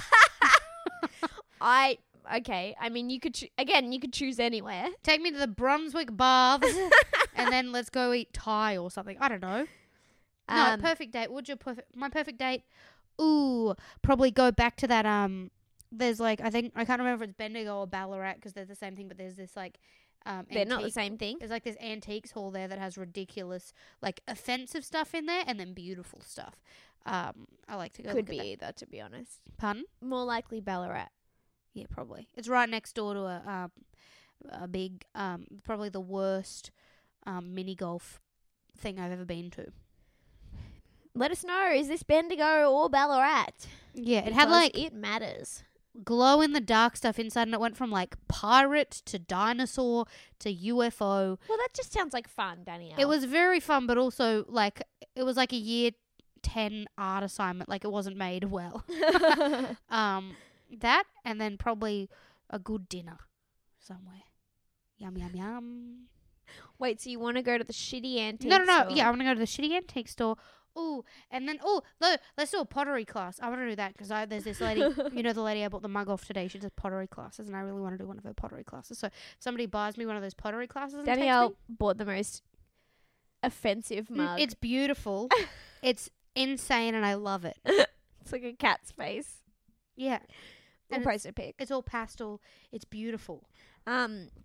I okay. I mean, you could choo- again. You could choose anywhere. Take me to the Brunswick baths, and then let's go eat Thai or something. I don't know. No, Um, perfect date. What's your perfect? My perfect date. Ooh, probably go back to that. Um, there's like I think I can't remember if it's Bendigo or Ballarat because they're the same thing. But there's this like, um, They're not the antique- same thing. There's like this antiques hall there that has ridiculous, like offensive stuff in there, and then beautiful stuff. Um, I like to go. Could look at be either, to be honest. that. Pardon? More likely Ballarat. Yeah, probably. It's right next door to a um, a big, um, probably the worst um, mini golf thing I've ever been to. Let us know. Is this Bendigo or Ballarat? Yeah, it had Because like it matters. glow in the dark stuff inside, and it went from like pirate to dinosaur to U F O. Well, that just sounds like fun, Danielle. It was very fun, but also like it was like a year ten art assignment. Like it wasn't made well. um, that and then probably a good dinner somewhere. Yum yum yum. Wait, so you want to go to the shitty antique No, no, no. store? Yeah, I want to go to the shitty antique store. Ooh, and then oh, no, let's do a pottery class. I want to do that because there's this lady. You know, the lady I bought the mug off today. She does pottery classes, and I really want to do one of her pottery classes. So if somebody buys me one of those pottery classes, and takes Danielle me, bought the most offensive Mm, mug. it's beautiful. It's insane, and I love it. It's like a cat's face. Yeah, We'll And post a pic. it's all pastel. It's beautiful. Um,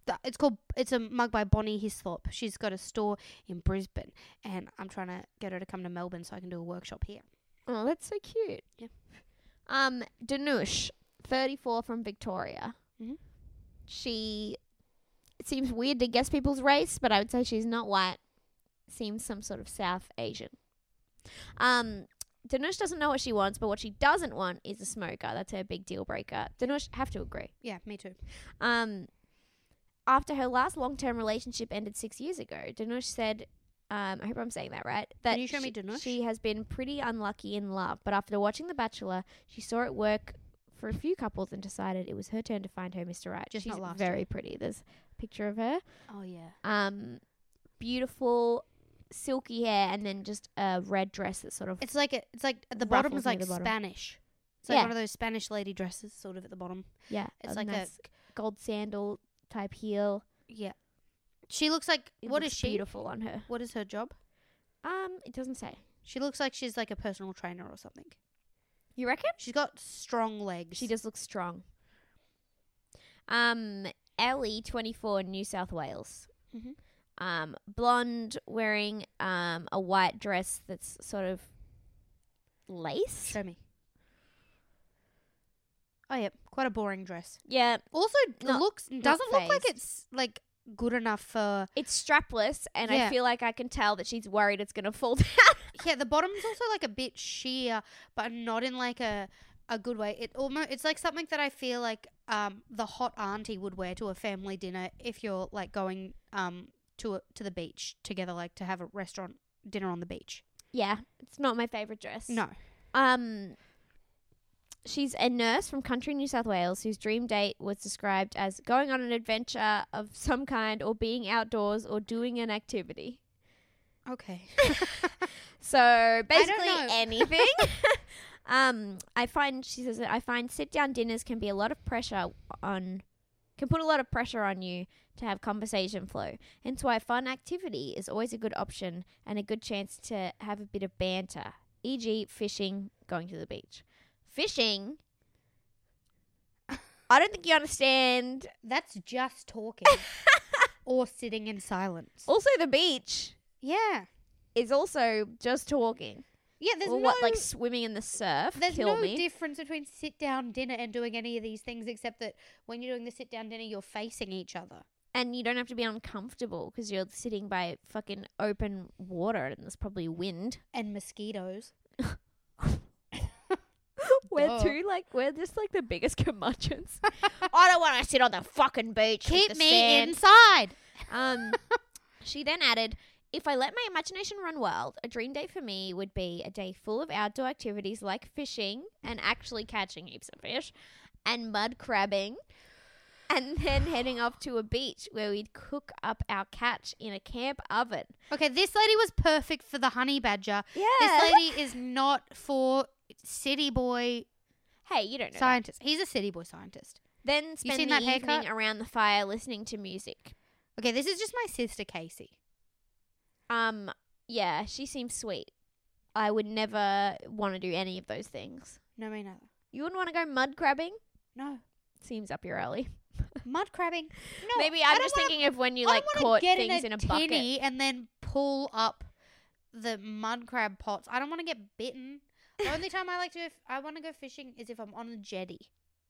th- it's called. It's a mug by Bonnie Hislop. She's got a store in Brisbane, and I'm trying to get her to come to Melbourne so I can do a workshop here. Oh, that's so cute. Yeah. Um, Danush, thirty-four from Victoria. Mhm. She, it seems weird to guess people's race, but I would say she's not white. Seems some sort of South Asian. Um, Danush doesn't know what she wants, but what she doesn't want is a smoker. That's her big deal breaker. Danush, have to agree. Yeah, me too. Um, after her last long-term relationship ended six years ago, Danush said, um, I hope I'm saying that right, that you show she, me Danush? she has been pretty unlucky in love, but after watching The Bachelor, she saw it work for a few couples and decided it was her turn to find her Mister Right. Just She's not last very year. pretty. There's a picture of her. Oh yeah. Um, beautiful, silky hair, and then just a red dress that sort of It's like a, it's like at the bottom Ruffles is like near the bottom. Spanish. It's like Yeah. one of those Spanish lady dresses, sort of at the bottom. yeah, It's a like a nice gold sandal type heel. yeah. She looks like It what looks is she? Beautiful on her. What is her job? Um, it doesn't say. She looks like she's like a personal trainer or something. You reckon? She's got strong legs. She does look strong. Um, Ellie, twenty-four, New South Wales. Mhm. Um, blonde, wearing um a white dress that's sort of lace. Show me. Oh yeah, quite a boring dress. Yeah, Also, it Not- looks not doesn't look like phased. it's like good enough for. it's strapless, and Yeah. I feel like I can tell that she's worried it's gonna fall down. Yeah, the bottom's also like a bit sheer, but not in like a a good way. It almost it's like something that I feel like um the hot auntie would wear to a family dinner if you're like going um to a, to the beach together, like to have a restaurant dinner on the beach. Yeah, it's not my favorite dress. No. Um, she's a nurse from country New South Wales whose dream date was described as going on an adventure of some kind or being outdoors or doing an activity. Okay. So basically know. anything. um, I find, she says, I find sit down dinners can be a lot of pressure on, can put a lot of pressure on you to have conversation flow. Hence why fun activity is always a good option and a good chance to have a bit of banter, for example fishing, going to the beach. Fishing? I don't think you understand. That's just talking or sitting in silence. Also, the beach Yeah. is also just talking. Yeah, there's or no what, like swimming in the surf? There's Kill no me. difference between sit down dinner and doing any of these things, except that when you're doing the sit down dinner, you're facing each other. And you don't have to be uncomfortable because you're sitting by fucking open water and there's probably wind. And mosquitoes. We're Duh. too, like, we're just like the biggest curmudgeons. I don't want to sit on the fucking beach. with Keep the me sand. inside. Um, she then added, if I let my imagination run wild, a dream day for me would be a day full of outdoor activities like fishing and actually catching heaps of fish and mud crabbing. And then heading off to a beach where we'd cook up our catch in a camp oven. Okay, this lady was perfect for the honey badger. Yeah. This lady is not for city boy Hey, you don't know that. scientist. He's a city boy scientist. Then spend seen the that evening haircut? around the fire listening to music. Okay, this is just my sister Casey. Um, yeah, she seems sweet. I would never want to do any of those things. No, me neither. You wouldn't want to go mud crabbing? No. Seems up your alley. Mud crabbing? No. Maybe I I'm don't just wanna- thinking of when you I like don't wanna caught get things in in a, a, bucket. tinny and then pull up the mud crab pots. I don't want to get bitten. The only time I like to, if I want to go fishing is if I'm on a jetty.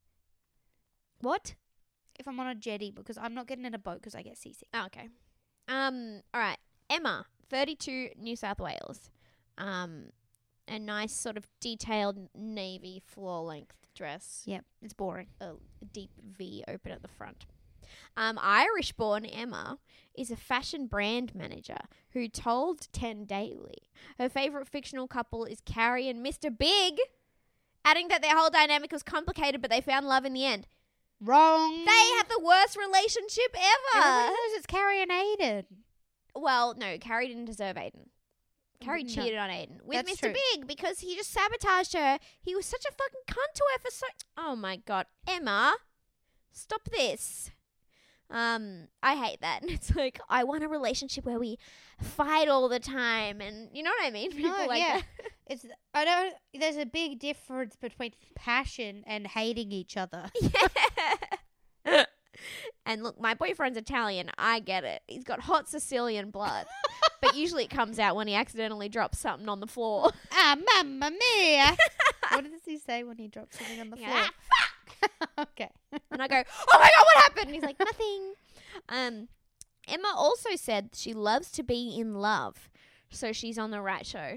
What? If I'm on a jetty, because I'm not getting in a boat because I get seasick. Oh, okay. Um. All right. Emma, thirty-two, New South Wales. Um, a nice sort of detailed navy floor length dress. Yep, it's boring. A deep V open at the front. Um, Irish-born Emma is a fashion brand manager who told Ten Daily her favourite fictional couple is Carrie and Mister Big, adding that their whole dynamic was complicated but they found love in the end. Wrong. They have the worst relationship ever. Everyone knows it's Carrie and Aiden. Well, no, Carrie didn't deserve Aiden. Carrie No, cheated on Aiden with that's Mister true. Big because he just sabotaged her. He was such a fucking cunt to her for so... Oh, my God. Emma, stop this. Um, I hate that. And it's like, I want a relationship where we fight all the time. And you know what I mean? People No, like yeah. that. It's I don't. There's a big difference between passion and hating each other. Yeah. And look, my boyfriend's Italian. I get it. He's got hot Sicilian blood. But usually it comes out when he accidentally drops something on the floor. Ah, mamma mia. What does he say when he drops something on the Yeah, floor? "Ah, fuck." Okay. And I go, oh my God, what happened? And he's like, nothing. Um, Emma also said she loves to be in love. So she's on the right show.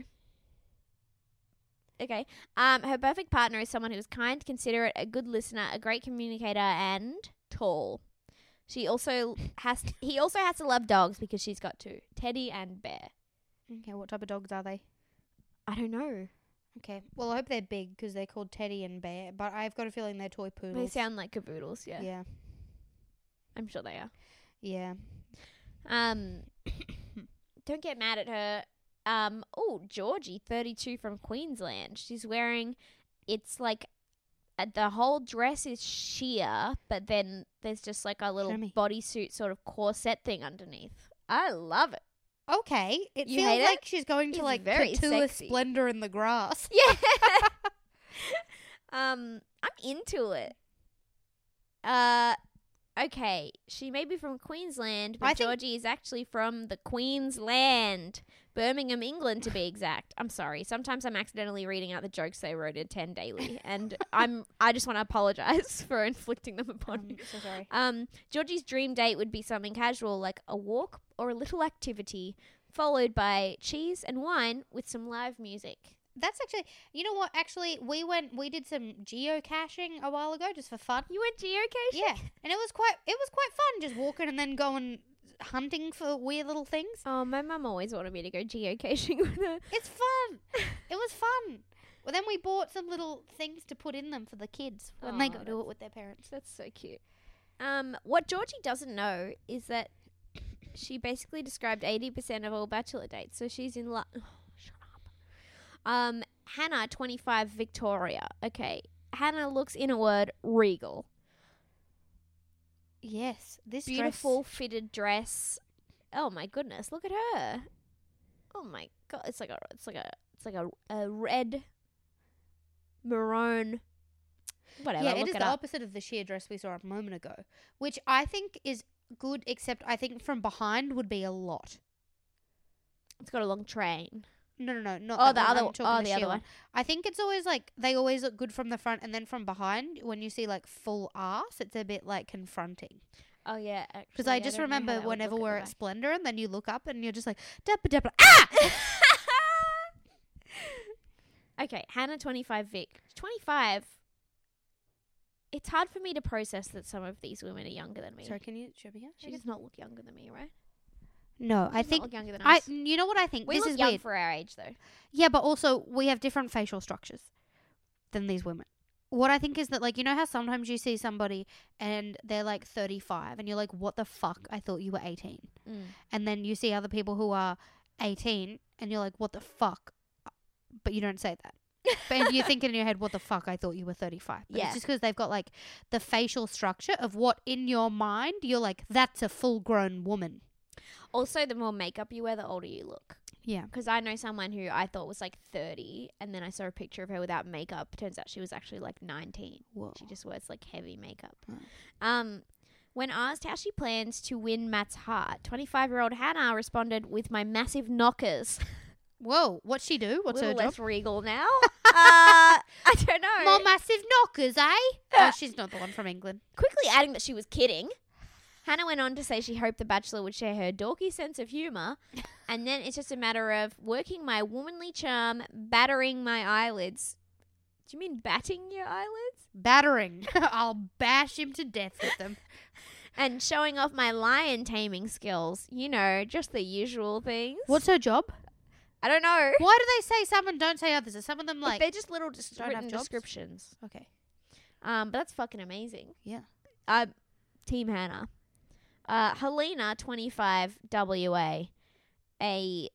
Okay. Um, her perfect partner is someone who is kind, considerate, a good listener, a great communicator, and tall. She also has to, he also has to love dogs because she's got two, Teddy and Bear. Okay, what type of dogs are they? I don't know. Okay. Well, I hope they're big because they're called Teddy and Bear, but I've got a feeling they're toy poodles. They sound like cavoodles, yeah. Yeah. I'm sure they are. Yeah. Um, don't get mad at her. Um, oh, Georgie, thirty-two from Queensland. She's wearing, it's like, uh, the whole dress is sheer, but then there's just like a little Show me. bodysuit sort of corset thing underneath. I love it. Okay. It You feels hate it? like she's going to It's like very couture sexy. splendor in the grass. Yeah. um, I'm into it. Uh, okay. She may be from Queensland, but I think- Georgie is actually from the Queensland, Birmingham, England, to be exact. I'm sorry. Sometimes I'm accidentally reading out the jokes they wrote in ten Daily, and I'm I just want to apologize for inflicting them upon I'm you. so sorry. Um, Georgie's dream date would be something casual, like a walk or a little activity, followed by cheese and wine with some live music. That's actually, you know what? Actually, we went, we did some geocaching a while ago just for fun. You went geocaching? Yeah, and it was quite, it was quite fun just walking and then going hunting for weird little things. Oh, my mum always wanted me to go geocaching with her. It's fun. It was fun. Well, then we bought some little things to put in them for the kids when they Oh, go do it with their parents. That's so cute. Um, what Georgie doesn't know is that she basically described eighty percent of all bachelor dates. So she's in love. Oh, shut up. Um, Hannah, twenty-five, Victoria. Okay. Hannah looks, in a word, regal. Yes, this Beautiful fitted dress. Oh my goodness, look at her. Oh my God, it's like a, it's like a, it's like a, a red, maroon. Whatever. Yeah, it look is it the up. opposite of the sheer dress we saw a moment ago, which I think is good, except I think from behind would be a lot. It's got a long train. No, no, no, not Oh, that the one. other- I'm talking oh, the the sheer other one. one. I think it's always like they always look good from the front, and then from behind, when you see like full arse, it's a bit like confronting. Oh yeah, actually. Because I just don't know how remember that would whenever look we're the at back. Splendor, and then you look up and you're just like, dabba dabba, ah! Okay, Hannah, twenty-five, Vic, twenty-five. It's hard for me to process that some of these women are younger than me. Sorry, can you show me here? She does not look younger than me, right? No, She I does not think look younger than I. us. You know what I think? We this look is young weird. for our age, though. Yeah, but also we have different facial structures than these women. What I think is that, like, you know how sometimes you see somebody and they're like thirty-five and you're like, what the fuck? I thought you were eighteen. Mm. And then you see other people who are eighteen and you're like, what the fuck? But you don't say that. But you think in your head, what the fuck? I thought you were thirty-five. But Yeah. it's just because they've got like the facial structure of what in your mind you're like, that's a full grown woman. Also, the more makeup you wear, the older you look. Yeah. Because I know someone who I thought was like thirty, and then I saw a picture of her without makeup. Turns out she was actually like nineteen. Whoa. She just wears like heavy makeup. Oh. Um, when asked how she plans to win Matt's heart, twenty-five-year-old Hannah responded with my massive knockers. Whoa. What's she do? What's a her little job? less regal now. uh, I don't know. More massive knockers, eh? Oh, she's not the one from England. Quickly adding that she was kidding. Hannah went on to say she hoped The Bachelor would share her dorky sense of humour, and then it's just a matter of working my womanly charm, battering my eyelids. Do you mean batting your eyelids? Battering. I'll bash him to death with them. And showing off my lion taming skills. You know, just the usual things. What's her job? I don't know. Why do they say some and don't say others? Are some of them Like, like... they're just little dis- don't have written jobs? descriptions. Okay. Um, but that's fucking amazing. Yeah. Uh, Team Hannah. Uh, Helena, twenty-five, W A. A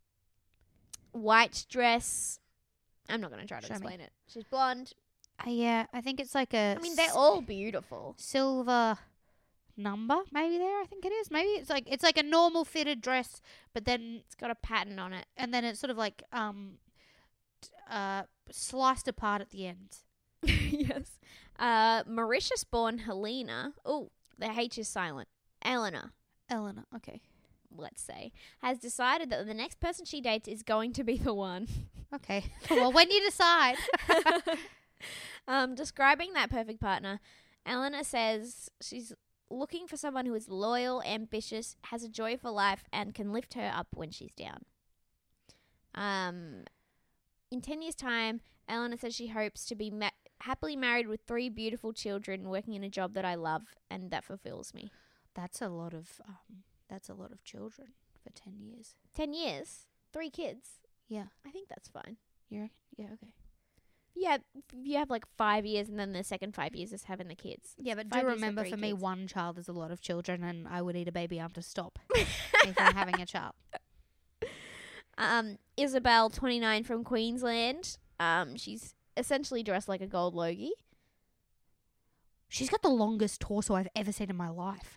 white dress. I'm not going to try to Show me. explain it. She's blonde. Uh, yeah, I think it's like a... I mean, they're s- all beautiful. silver number maybe there. I think it is. Maybe it's like it's like a normal fitted dress, but then It's got a pattern on it. and then it's sort of like um t- uh sliced apart at the end. Yes. Uh, Mauritius-born Helena. Oh, the H is silent. Eleanor, Eleanor. Okay. let's say, has decided that the next person she dates is going to be the one. Okay. Well, when you decide. um, describing that perfect partner, Eleanor says she's looking for someone who is loyal, ambitious, has a joy for life, and can lift her up when she's down. Um, in ten years' time, Eleanor says she hopes to be ma- happily married with three beautiful children, working in a job that I love and that fulfills me. That's a lot of um. That's a lot of children for ten years. Ten years, three kids. Yeah. I think that's fine. You reckon? Yeah. Okay. Yeah, you have like five years, and then the second five years is having the kids. Yeah, but Five do years to remember, three for me, kids. one child is a lot of children, and I would eat a baby arm to stop if I'm having a child. Um, Isabel, twenty-nine, from Queensland. Um, she's essentially dressed like a gold Logie. She's got the longest torso I've ever seen in my life.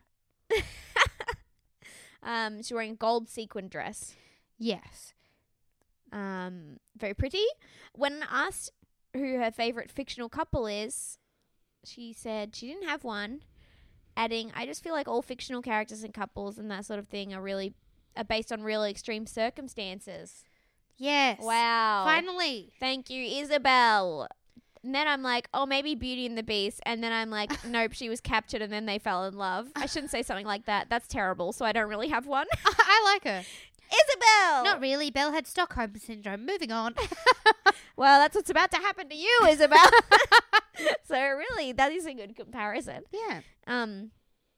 Um, she's wearing a gold sequin dress. Yes. Um, very pretty. When asked who her favourite fictional couple is, she said she didn't have one, adding, I just feel like all fictional characters and couples and that sort of thing are really are based on really extreme circumstances. Yes. Wow. Finally. Thank you, Isabel. And then I'm like, oh, maybe Beauty and the Beast. And then I'm like, nope, she was captured and then they fell in love. I shouldn't say something like that. That's terrible. So I don't really have one. I like her. Isabel! Not really. Belle had Stockholm syndrome. Moving on. Well, that's what's about to happen to you, Isabel. So really, that is a good comparison. Yeah. Um.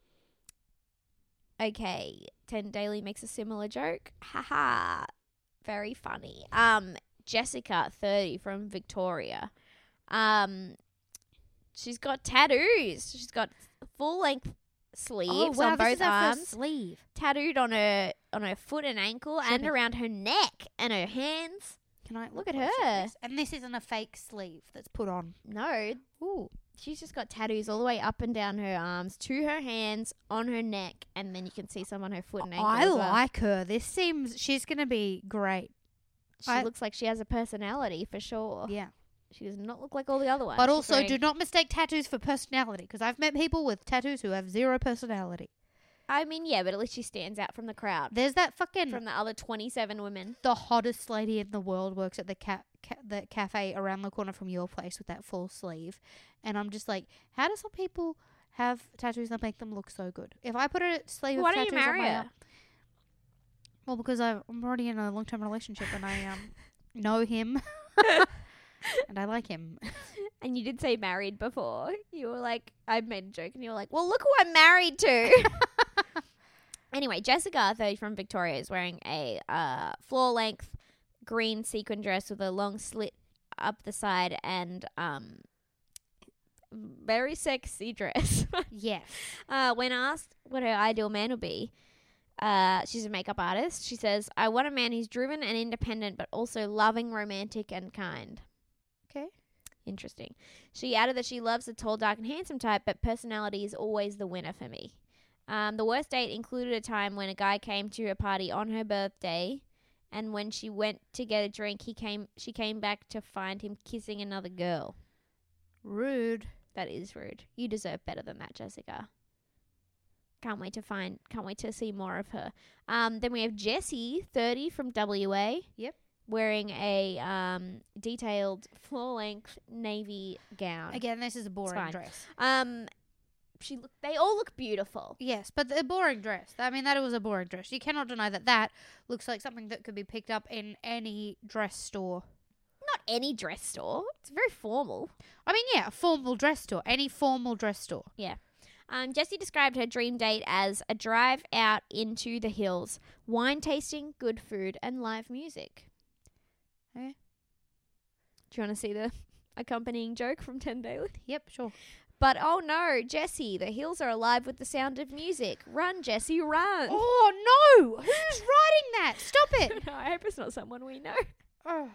Okay, Ten Daily makes a similar joke. Haha. Very funny. Um, Jessica, thirty, from Victoria. Um, she's got tattoos. She's got full length sleeves Oh, wow, on this both is her arms, first sleeve. tattooed on her on her foot and ankle, Should and be. around her neck and her hands. Can I Look at closer her. this? And this isn't a fake sleeve that's put on. No, Ooh. she's just got tattoos all the way up and down her arms, to her hands, on her neck, and then you can see some on her foot and ankle. I as well. like her. This seems she's gonna be great. She I- looks like she has a personality for sure. Yeah. She does not look like all the other ones. But She's also, wearing- do not mistake tattoos for personality, because I've met people with tattoos who have zero personality. I mean, yeah, but at least she stands out from the crowd, There's that fucking from the other twenty-seven women. the hottest lady in the world works at the ca- ca- the cafe around the corner from your place with that full sleeve, and I'm just like, how do some people have tattoos that make them look so good? If I put a sleeve Why of don't tattoos you marry on my her? arm, well, because I- I'm already in a long term relationship and I um know him and I like him. And you did say married before. You were like, I made a joke, and you were like, well, look who I'm married to. Anyway, Jessica, thirty, from Victoria, is wearing a uh, floor-length green sequin dress with a long slit up the side and um, very sexy dress. Yes. Uh, when asked what her ideal man would be, uh, she's a makeup artist. She says, I want a man who's driven and independent, but also loving, romantic, and kind. Okay. Interesting. She added that she loves the tall, dark, and handsome type, but personality is always the winner for me. Um, the worst date included a time when a guy came to her party on her birthday, and when she went to get a drink, he came. She came back to find him kissing another girl. Rude. That is rude. You deserve better than that, Jessica. Can't wait to find. Can't wait to see more of her. Um, then we have Jessie, thirty, from W A. Yep. Wearing a um detailed floor-length navy gown. Again, this is a boring fine. dress. Um, she look. They all look beautiful. Yes, but the boring dress. I mean, that was a boring dress. You cannot deny that that looks like something that could be picked up in any dress store. Not any dress store. It's very formal. I mean, yeah, a formal dress store. Any formal dress store. Yeah. Um, Jessie described her dream date as a drive out into the hills, wine tasting, good food, and live music. Okay. Do you want to see the accompanying joke from Ten Daily? Yep, sure. But oh no, Jessie, the hills are alive with the sound of music. Run, Jessie, run. Oh, no! Who's writing that? Stop it! No, I hope it's not someone we know. Oh.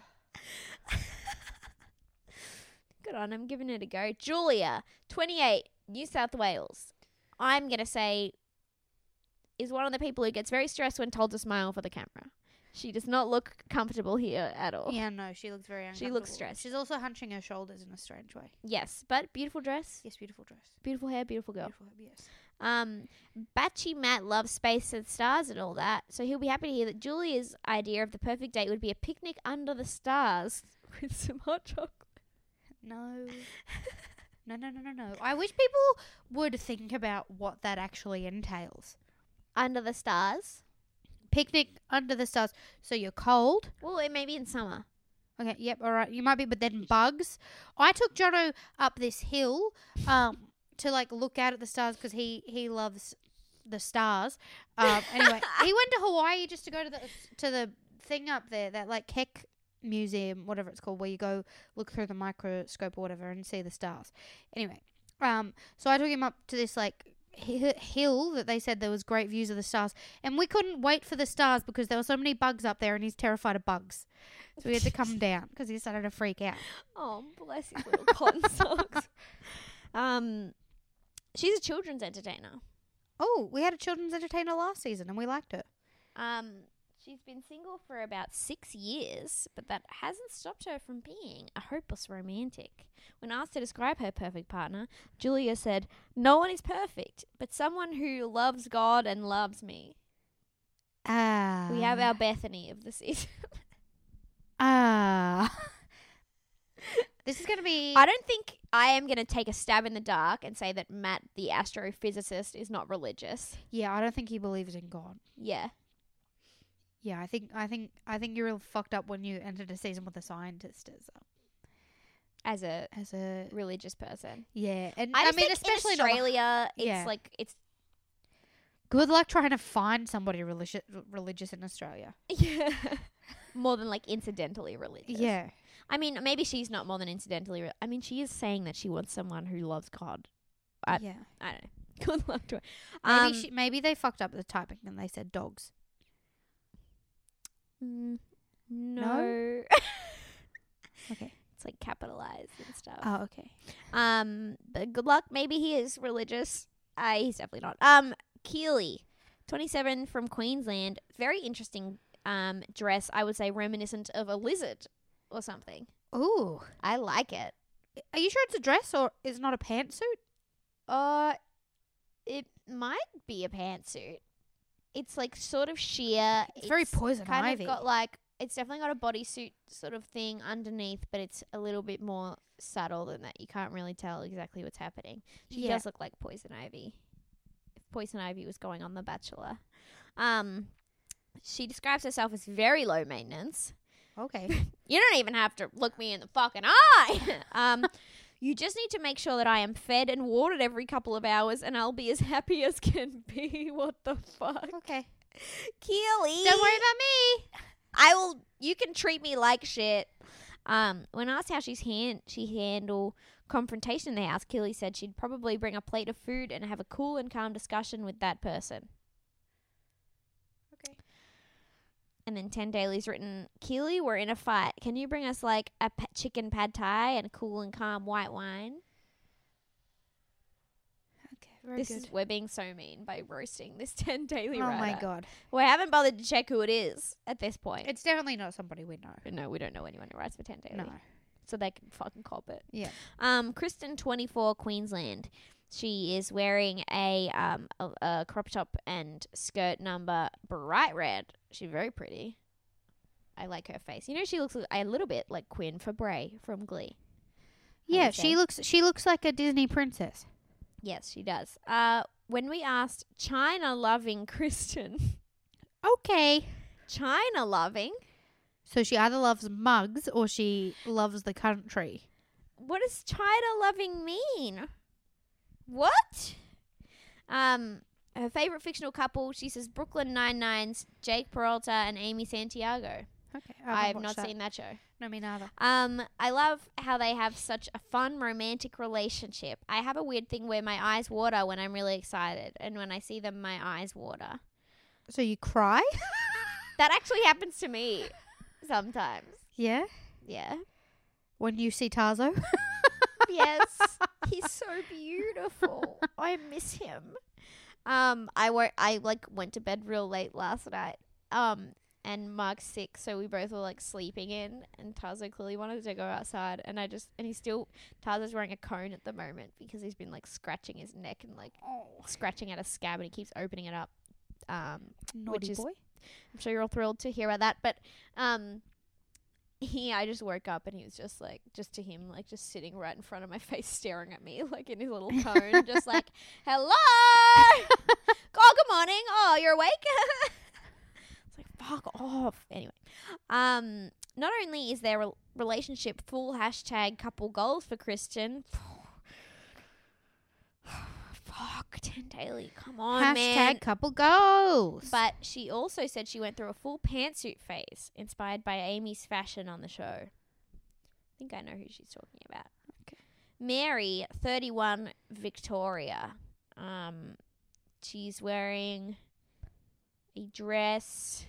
Good on, I'm giving it a go. Julia, twenty-eight, New South Wales. I'm going to say is one of the people who gets very stressed when told to smile for the camera. She does not look comfortable here at all. Yeah, no, she looks very uncomfortable. She looks stressed. She's also hunching her shoulders in a strange way. Yes, but beautiful dress, Yes, beautiful dress. beautiful hair, beautiful girl. Beautiful, yes. Um, Batchy Matt loves space and stars and all that, so he'll be happy to hear that Julia's idea of the perfect date would be a picnic under the stars with some hot chocolate. No. No, no, no, no, no. I wish people would think about what that actually entails. Under the stars? Picnic under the stars. So you're cold. Well, it may be in summer. Okay, yep, all right. You might be, but then bugs. I took Jono up this hill um, to, like, look out at the stars because he, he loves the stars. Um, anyway, he went to Hawaii just to go to the to the thing up there, that, like, Keck museum, whatever it's called, where you go look through the microscope or whatever and see the stars. Anyway, um, so I took him up to this, like, hi- hill that they said there was great views of the stars, and we couldn't wait for the stars because there were so many bugs up there and he's terrified of bugs. So we had to come down because he started to freak out. Oh, bless his little cotton socks. Um, she's a children's entertainer. Oh, we had a children's entertainer last season and we liked her. Um, she's been single for about six years, but that hasn't stopped her from being a hopeless romantic. When asked to describe her perfect partner, Julia said, "No one is perfect, but someone who loves God and loves me." Ah. We have our Bethany of the season. Ah. This is going to be... I don't think I am going to take a stab in the dark and say that Matt, the astrophysicist, is not religious. Yeah, I don't think he believes in God. Yeah. Yeah, I think I think I think you're real fucked up when you entered a season with a scientist as a As a as a religious person. yeah, and I, I, just mean think especially in not the- Australia, it's yeah. like, it's, good luck trying to find somebody religious religious in Australia. yeah, more than like incidentally religious. Yeah. I mean, maybe she's not more than incidentally. Re- I mean, she is saying that she wants someone who loves God. I, yeah. I don't know. Good luck to her. Maybe Um, she, maybe they fucked up the typing and they said dogs. mm, no. Okay. It's like capitalized and stuff. Oh, okay. Um, but good luck. Maybe he is religious. Uh, he's definitely not. Um, Keely, twenty-seven, from Queensland. Very interesting um dress. I would say reminiscent of a lizard or something. Ooh. I like it. Are you sure it's a dress or is it not a pantsuit? Uh, it might be a pantsuit. It's like sort of sheer. It's very Poison kind Ivy. of got like, it's definitely got a bodysuit sort of thing underneath, but it's a little bit more subtle than that. You can't really tell exactly what's happening. She Yeah. does look like Poison Ivy. If Poison Ivy was going on The Bachelor. Um, she describes herself as very low maintenance. Okay. You don't even have to look me in the fucking eye. um, you just need to make sure that I am fed and watered every couple of hours, and I'll be as happy as can be. What the fuck? Okay. Keely. Don't worry about me. I will. You can treat me like shit. Um, when asked how she's hand she handle confrontation in the house, Keely said she'd probably bring a plate of food and have a cool and calm discussion with that person. Okay. And then ten Dailies written, Keely, we're in a fight. Can you bring us like a pa- chicken pad thai and a cool and calm white wine? Okay. Very This good. is we're being so mean by roasting this ten Daily Oh writer. my god. We haven't bothered to check who it is at this point. It's definitely not somebody we know. no, we don't know anyone who writes for ten Daily. No. So they can fucking cop it. Yeah. Um, Kristen, twenty-four, Queensland. She is wearing a um a, a crop top and skirt number bright red. She's very pretty. I like her face. You know, she looks a little bit like Quinn Fabray from Glee. I Yeah, would she say. looks she looks like a Disney princess. Yes, she does. Uh, when we asked China loving Kristen, Okay. China loving, So she either loves mugs or she loves the country. what does China loving mean? What? Um, her favorite fictional couple, she says Brooklyn Nine-Nine's Jake Peralta and Amy Santiago. Okay. I have not seen that show. No, me neither. Um, I love how they have such a fun romantic relationship. I have a weird thing where my eyes water when I'm really excited, and when I see them, my eyes water. So you cry? That actually happens to me sometimes. Yeah. Yeah. When you see Tarzo? Yes. He's so beautiful. I miss him. Um, I wo- I like went to bed real late last night. Um, and Mark's sick, so we both were like sleeping in, and Tazo clearly wanted to go outside, and I just and he's still Tazo's wearing a cone at the moment because he's been like scratching his neck and like scratching at a scab, and he keeps opening it up. Um, Naughty which is, boy. I'm sure you're all thrilled to hear about that, but um, he I just woke up and he was just like just to him like just sitting right in front of my face, staring at me like in his little cone, just like hello, oh good morning, oh you're awake. Fuck off. Anyway, um, not only is their re- relationship full hashtag couple goals for Kristen. Fuck, Ten Daily, come on, Hashtag man. couple goals. But she also said she went through a full pantsuit phase, inspired by Amy's fashion on the show. I think I know who she's talking about. Okay. Mary, thirty-one, Victoria. Um, she's wearing a dress.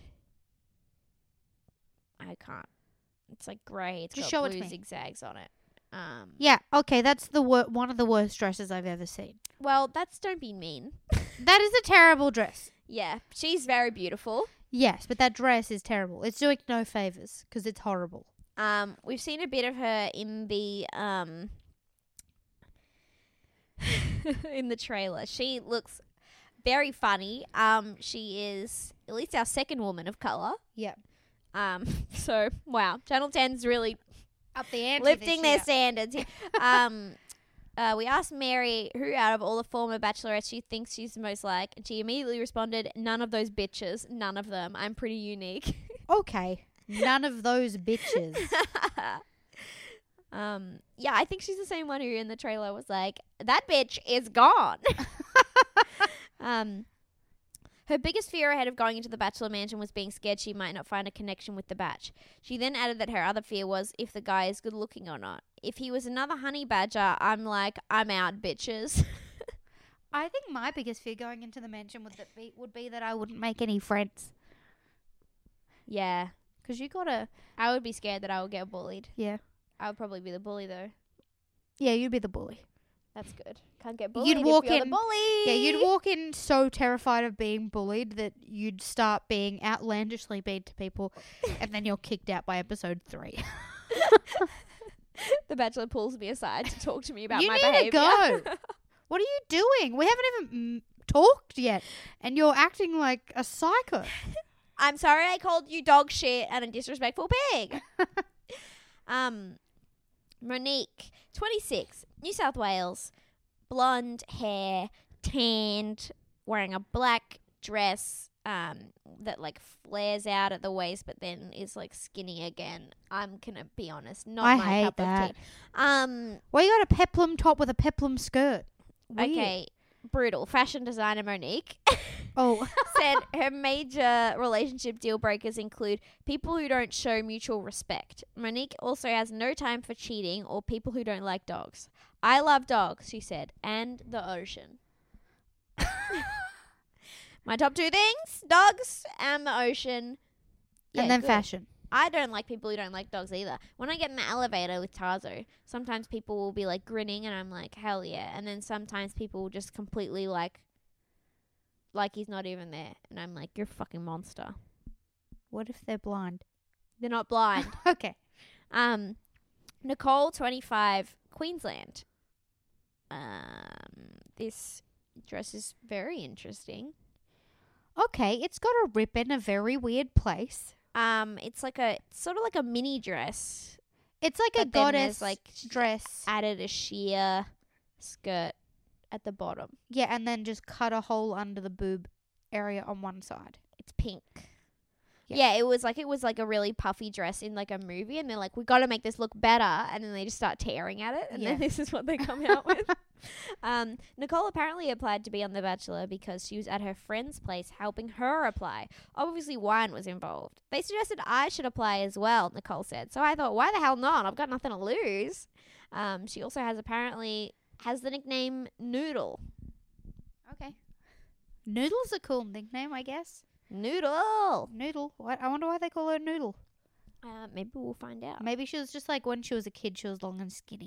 I can't. It's like grey. It's Just got show it blue to me. zigzags on it. Um, Yeah, okay, that's the wor- one of the worst dresses I've ever seen. Well, that's don't be mean. That is a terrible dress. Yeah, she's very beautiful. Yes, but that dress is terrible. It's doing no favors because it's horrible. Um, we've seen a bit of her in the um in the trailer. She looks very funny. Um, she is at least our second woman of color. Yeah. Um, so wow, Channel ten's really Up the ante lifting this their year. standards. here. um, uh, we asked Mary who out of all the former bachelorettes she thinks she's the most like, and she immediately responded, "None of those bitches. None of them. I'm pretty unique." Okay. None of those bitches. um, yeah, I think she's the same one who in the trailer was like, "That bitch is gone." um. Her biggest fear ahead of going into the bachelor mansion was being scared she might not find a connection with the batch. She then added that her other fear was if the guy is good looking or not. If he was another honey badger, I'm like, I'm out, bitches. I think my biggest fear going into the mansion would that be would be that I wouldn't make any friends. Yeah. Because you gotta... I would be scared that I would get bullied. Yeah. I would probably be the bully, though. Yeah, you'd be the bully. That's good. Can't get bullied You'd walk if you're in- the bully. Yeah, you'd walk in so terrified of being bullied that you'd start being outlandishly mean to people, and then you're kicked out by episode three. The bachelor pulls me aside to talk to me about You my need to behavior. go. What are you doing? We haven't even mm, talked yet, and you're acting like a psycho. I'm sorry I called you dog shit and a disrespectful pig. um, Monique, twenty-six, New South Wales, blonde hair, tanned, wearing a black dress um, that like flares out at the waist but then is like skinny again. I'm gonna be honest, not I my hate cup that. of tea. Um, Well, you got a peplum top with a peplum skirt. Weird. okay, brutal. Fashion designer Monique Oh, said her major relationship deal breakers include people who don't show mutual respect. Monique also has no time for cheating or people who don't like dogs. I love dogs, she said, and the ocean. My top two things, dogs and the ocean. Yeah, and then good. fashion. I don't like people who don't like dogs either. When I get in the elevator with Tazo, sometimes people will be like grinning and I'm like, hell yeah. And then sometimes people will just completely like, like he's not even there. And I'm like, you're a fucking monster. What if they're blind? They're not blind. Okay. um, Nicole, twenty-five, Queensland. Um, this dress is very interesting. Okay, it's got a rip in a very weird place. Um, it's like a it's sort of like a mini dress. It's like a But then there's, goddess like, dress. Added a sheer skirt at the bottom. Yeah, and then just cut a hole under the boob area on one side. It's pink. Yeah. Yeah. it was like it was like a really puffy dress in like a movie, and they're like, we got to make this look better, and then they just start tearing at it, and Yeah. then this is what they come out with. Um, Nicole apparently applied to be on The Bachelor because she was at her friend's place helping her apply. Obviously, wine was involved. They suggested I should apply as well, Nicole said. So I thought, why the hell not? I've got nothing to lose. Um, she also has apparently has the nickname Noodle. Okay. Noodle's a cool nickname, I guess. Noodle. Noodle. What? I wonder why they call her Noodle. Uh, maybe we'll find out. Maybe she was just like when she was a kid, she was long and skinny.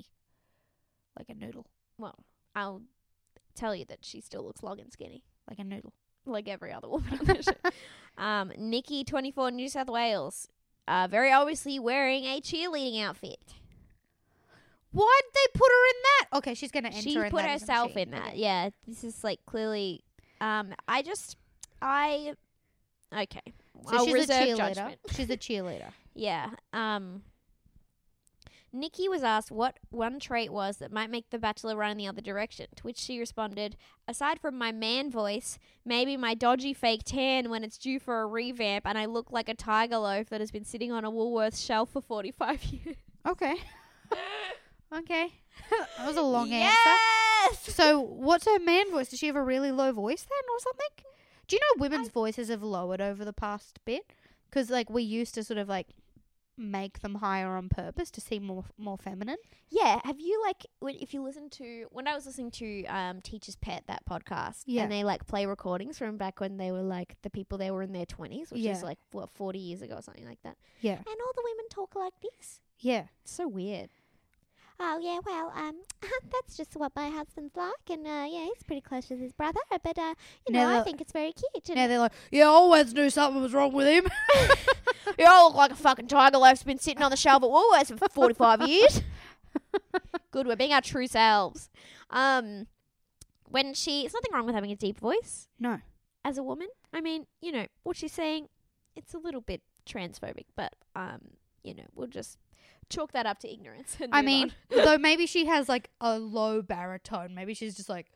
Like a noodle. Well, I'll tell you that she still looks long and skinny. Like a noodle. like every other woman on the show. Um, Nikki, twenty-four, New South Wales, uh, very obviously wearing a cheerleading outfit. Why did they put her in that? Okay, she's gonna enter. She in put that, isn't herself she? in that. Okay. Yeah, this is like clearly. Um, I just, I, okay. So I'll she's a reserve cheerleader. judgment. She's a cheerleader. Yeah. Um. Nikki was asked what one trait was that might make The Bachelor run in the other direction, to which she responded, aside from my man voice, maybe my dodgy fake tan when it's due for a revamp and I look like a tiger loaf that has been sitting on a Woolworths shelf for forty-five years. Okay. Okay. That was a long yes! answer. So, what's her man voice? Does she have a really low voice then or something? Do you know women's I- voices have lowered over the past bit? Because, like, we used to sort of, like, make them higher on purpose to seem more more feminine. Yeah. Have you, like, when, if you listen to, when I was listening to um, Teacher's Pet, that podcast, Yeah. and they, like, play recordings from back when they were, like, the people they were in their twenties, which Yeah. is, like, what, forty years ago or something like that. Yeah. And all the women talk like this. Yeah. It's so weird. Oh, yeah, well, um, that's just what my husband's like, and, uh, yeah, he's pretty close with his brother, but, uh, you Now know, I they'll- think it's very cute. And Now they're like, yeah, I always knew something was wrong with him. you all look like a fucking tiger loaf's been sitting on the shelf at Woolworths for forty-five years. Good, we're being our true selves. Um, when she, it's nothing wrong with having a deep voice No. as a woman. I mean, you know, what she's saying, it's a little bit transphobic, but, um, you know, we'll just chalk that up to ignorance. And I move mean, on. though maybe she has like a low baritone. Maybe she's just like.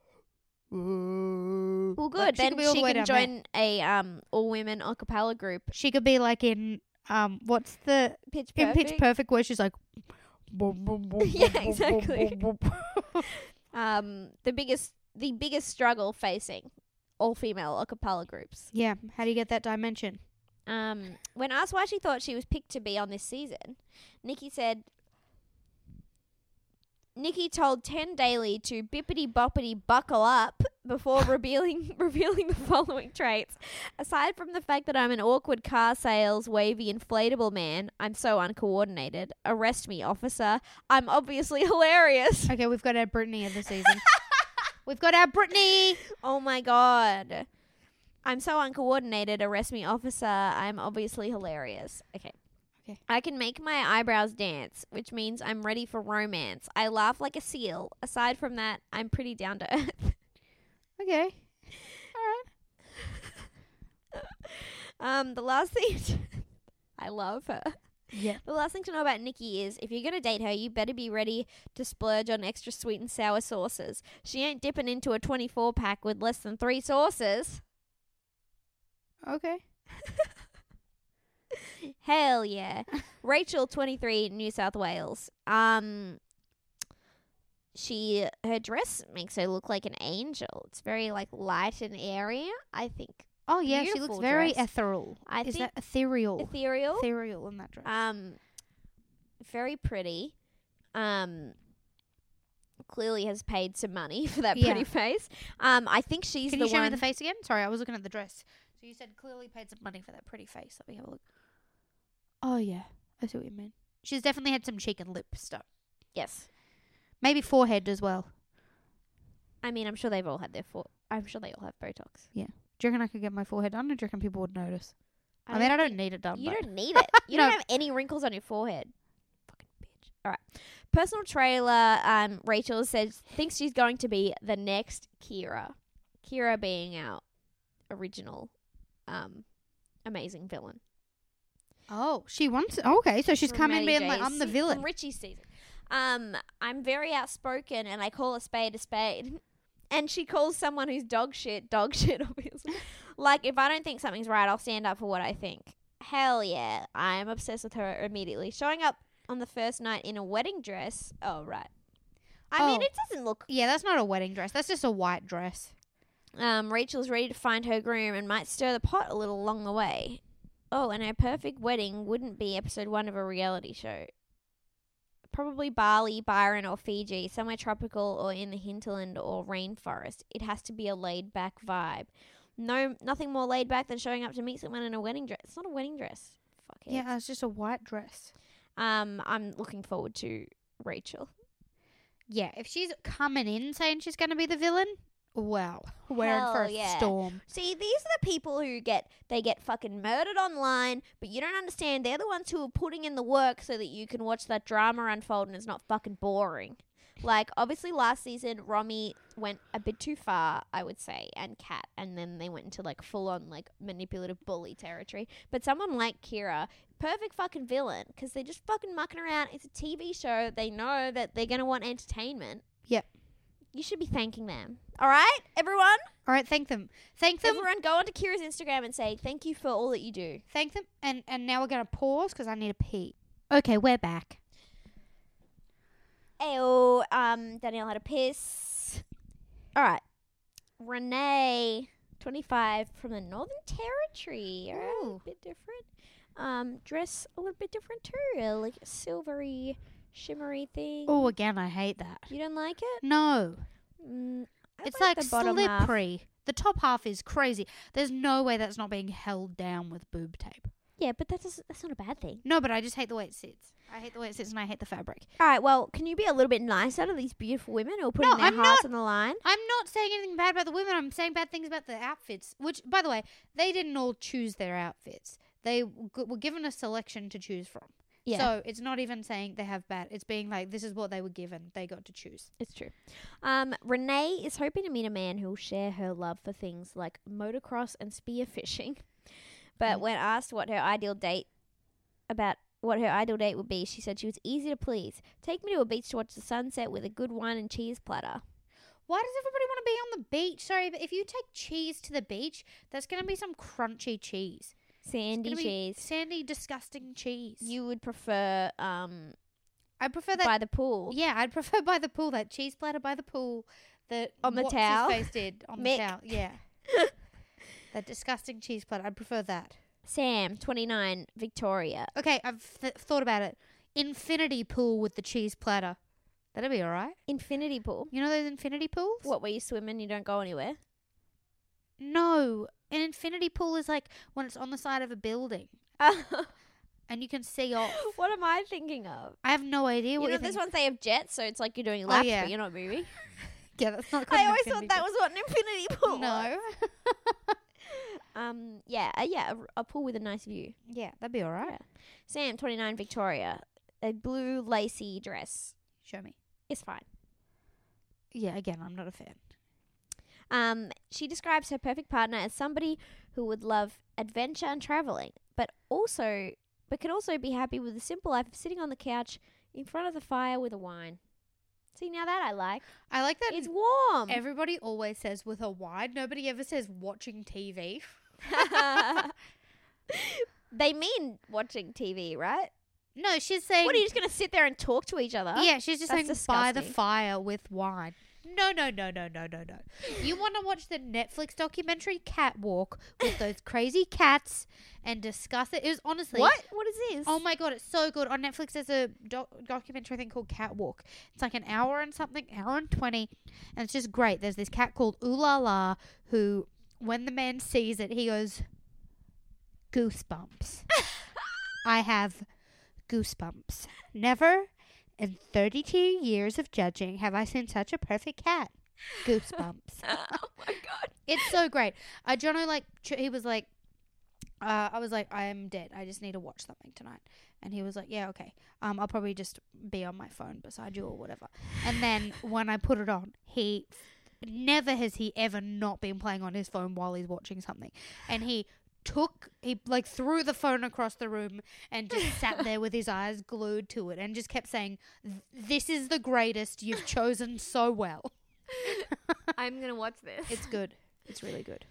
Well, well, good. Then be all she the way can down there. join a um all women a cappella group. She could be like in um, what's the Pitch in Perfect. Pitch Perfect where she's like. Yeah, exactly. um, the biggest the biggest struggle facing all female a cappella groups. Yeah. How do you get that dimension? Um, when asked why she thought she was picked to be on this season, Nikki said, Nikki told Ten Daily to bippity boppity buckle up before revealing revealing the following traits. Aside from the fact that I'm an awkward car sales wavy inflatable man, I'm so uncoordinated. Arrest me, officer. I'm obviously hilarious. Okay, we've got our Brittany of the season. We've got our Brittany. Oh my god. I'm so uncoordinated. Arrest me, officer. I'm obviously hilarious. Okay. Okay. I can make my eyebrows dance, which means I'm ready for romance. I laugh like a seal. Aside from that, I'm pretty down to earth. Okay. All right. um, the last thing to I love her. Yeah. The last thing to know about Nikki is if you're going to date her, you better be ready to splurge on extra sweet and sour sauces. She ain't dipping into a twenty-four pack with less than three sauces. Okay. Hell yeah. Rachel, twenty-three, New South Wales. Um, she her dress makes her look like an angel. It's very like light and airy. I think Oh yeah, she Beautiful looks very dress. ethereal. I Is think that ethereal? ethereal. Ethereal in that dress. Um, very pretty. Um, clearly has paid some money for that Yeah. pretty face. Um, I think she's Can the you show one. me the face again? Sorry, I was looking at the dress. So you said clearly paid some money for that pretty face. Let me have a look. Oh yeah, I see what you mean. She's definitely had some cheek and lip stuff. Yes. Maybe forehead as well. I mean, I'm sure they've all had their fore. I'm sure they all have Botox. Do you reckon I could get my forehead done, or do you reckon people would notice? I, mean, I don't need it done. You but don't need it. You No. don't have any wrinkles on your forehead. Fucking bitch. All right. Personal trailer. Um, Rachel says thinks she's going to be the next Kira. Kira being our original, um, amazing villain. Oh, she wants. Okay, so she's From come in Maddie being like, J's- I'm the villain. From Richie's season. Um, I'm very outspoken and I call a spade a spade. And she calls someone who's dog shit dog shit, obviously. Like, if I don't think something's right, I'll stand up for what I think. Hell yeah. I'm obsessed with her immediately. Showing up on the first night in a wedding dress. Oh, right. I mean, Oh. it doesn't look... Yeah, that's not a wedding dress. That's just a white dress. Um, Rachel's ready to find her groom and might stir the pot a little along the way. Oh, and her perfect wedding wouldn't be episode one of a reality show. Probably Bali, Byron, or Fiji, somewhere tropical or in the hinterland or rainforest. It has to be a laid-back vibe. No, nothing more laid back than showing up to meet someone in a wedding dress. It's not a wedding dress. Fuck it. Yeah, it's just a white dress. Um, I'm looking forward to Rachel. Yeah, if she's coming in saying she's going to be the villain, Wow. We're in for Hell a yeah. storm. See, these are the people who get they get fucking murdered online, but you don't understand. They're the ones who are putting in the work so that you can watch that drama unfold and it's not fucking boring. Like, obviously, last season, Romy went a bit too far, I would say, and Kat, and then they went into, like, full-on, like, manipulative bully territory. But someone like Kira, perfect fucking villain, because they're just fucking mucking around. It's a T V show. They know that they're going to want entertainment. Yep. You should be thanking them. All right, everyone? All right, thank them. Thank them. Everyone, go onto Kira's Instagram and say, thank you for all that you do. Thank them. And, and now we're going to pause because I need a pee. Okay, we're back. Ayo, um, Danielle had a piss. All right. Renee, twenty-five, from the Northern Territory. All right, Ooh. a bit different. Um, dress a little bit different too, like a silvery, shimmery thing. Oh, again, I hate that. You don't like it? No. Mm, I It's like the bottom half. slippery. The top half is crazy. There's no way that's not being held down with boob tape. Yeah, but that's that's not a bad thing. No, but I just hate the way it sits. I hate the way it sits and I hate the fabric. All right, well, can you be a little bit nicer to these beautiful women who are putting No, their I'm hearts not. on the line? I'm not saying anything bad about the women. I'm saying bad things about the outfits. Which, by the way, they didn't all choose their outfits. They w- were given a selection to choose from. Yeah. So it's not even saying they have bad. It's being like, this is what they were given. They got to choose. It's true. Um, Renee is hoping to meet a man who will share her love for things like motocross and spearfishing. But Mm. when asked what her ideal date about what her ideal date would be, she said she was easy to please. Take me to a beach to watch the sunset with a good wine and cheese platter. Why does everybody want to be on the beach? Sorry, but if you take cheese to the beach, that's going to be some crunchy cheese. Sandy It's gonna be cheese. Sandy, disgusting cheese. You would prefer um I prefer that. by the pool. Yeah, I'd prefer by the pool, that cheese platter by the pool. That On the what's towel? his face did on Mick. the towel. Yeah. That disgusting cheese platter. I'd prefer that. Sam, twenty-nine, Victoria. Okay, I've th- thought about it. Infinity pool with the cheese platter. That'd be all right. Infinity pool. You know those infinity pools? What, where you swim and you don't go anywhere? No. An infinity pool is like when it's on the side of a building what and you can see off. am I thinking of? I have no idea You what know, you're this thinking. ones they have jets, so it's like you're doing Oh, laps, yeah. but you're not moving. Yeah, that's not called I an always thought infinity that pool. was what an infinity pool was. No. Um, yeah, uh, yeah, a, a pool with a nice view. Yeah, that'd be all right. Yeah. Sam, twenty-nine, Victoria. A blue lacy dress. Show me. It's fine. Yeah, again, I'm not a fan. Um, she describes her perfect partner as somebody who would love adventure and traveling, but also, but could also be happy with the simple life of sitting on the couch in front of the fire with a wine. See, now that I like. I like that It's warm. everybody always says with a wine. Nobody ever says watching T V. They mean watching T V, right? No, she's saying. What, are you just going to sit there and talk to each other? Yeah, she's just That's saying by the disgusting. fire with wine. No, no, no, no, no, no, no. You want to watch the Netflix documentary Catwalk with those crazy cats and discuss it? It was honestly. What? What is this? Oh my god, it's so good. On Netflix, there's a doc- documentary thing called Catwalk. It's like an hour and something, hour and twenty, and it's just great. There's this cat called Ooh La La who, when the man sees it, he goes, goosebumps. I have goosebumps. Never in thirty-two years of judging have I seen such a perfect cat. Goosebumps. Oh my god. It's so great. Uh, Jono, like, ch- he was like, uh, I was like, I am dead. I just need to watch something tonight. And he was like, yeah, okay. Um, I'll probably just be on my phone beside you or whatever. And then when I put it on, he, never has he ever not been playing on his phone while he's watching something. And he took, he like threw the phone across the room and just sat there with his eyes glued to it and just kept saying, this is the greatest. You've chosen so well. I'm going to watch this. It's good. It's really good.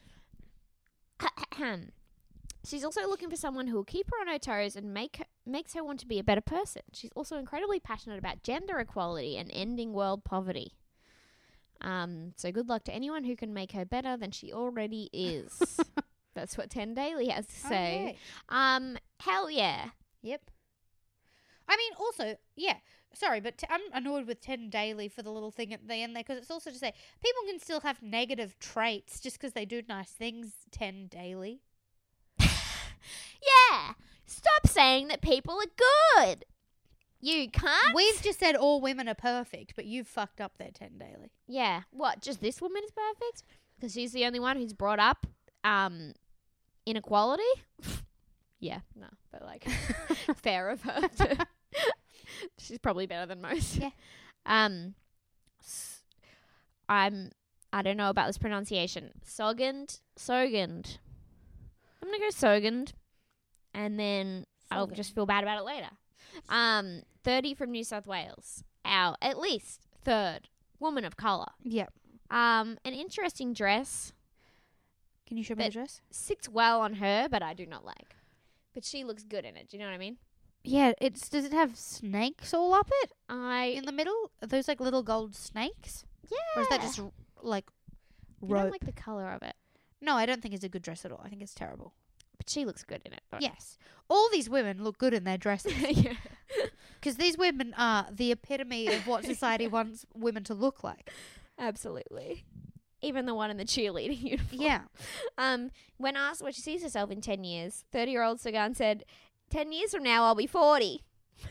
She's also looking for someone who will keep her on her toes and make her, makes her want to be a better person. She's also incredibly passionate about gender equality and ending world poverty. Um, so good luck to anyone who can make her better than she already is. That's what Ten Daily has to say. Okay. Um, hell yeah. Yep. I mean, also, yeah, sorry, but t- I'm annoyed with ten Daily for the little thing at the end there, because it's also to say people can still have negative traits just because they do nice things, ten Daily. Yeah. Stop saying that people are good. You can't. We've just said all women are perfect, but you've fucked up there, Ten Daily. Yeah. What? Just this woman is perfect? Because she's the only one who's brought up um, inequality? Yeah, no. But, like, fair of her. To she's probably better than most. Yeah. Um, s- I'm, I don't know about this pronunciation. Sogand? Sogand. I'm going to go Sogand. And then I'll Sogand. just feel bad about it later. Um, thirty from New South Wales. Our, at least, third woman of colour. Yep. Um, an interesting dress. Can you show me But- the dress? Sits well on her, but I do not like. But she looks good in it. Do you know what I mean? Yeah, it's does it have snakes all up it? I In the middle? Are those like little gold snakes? yeah. Or is that just r- like I rope? don't like the color of it, No, I don't think it's a good dress at all. I think it's terrible. but she looks good in it. Though. Yes. All these women look good in their dresses. yeah. Because these women are the epitome of what society wants women to look like. Absolutely. Even the one in the cheerleading uniform. Yeah. Um, when asked what she sees herself in ten years, thirty-year-old Sagan said, ten years from now, I'll be forty.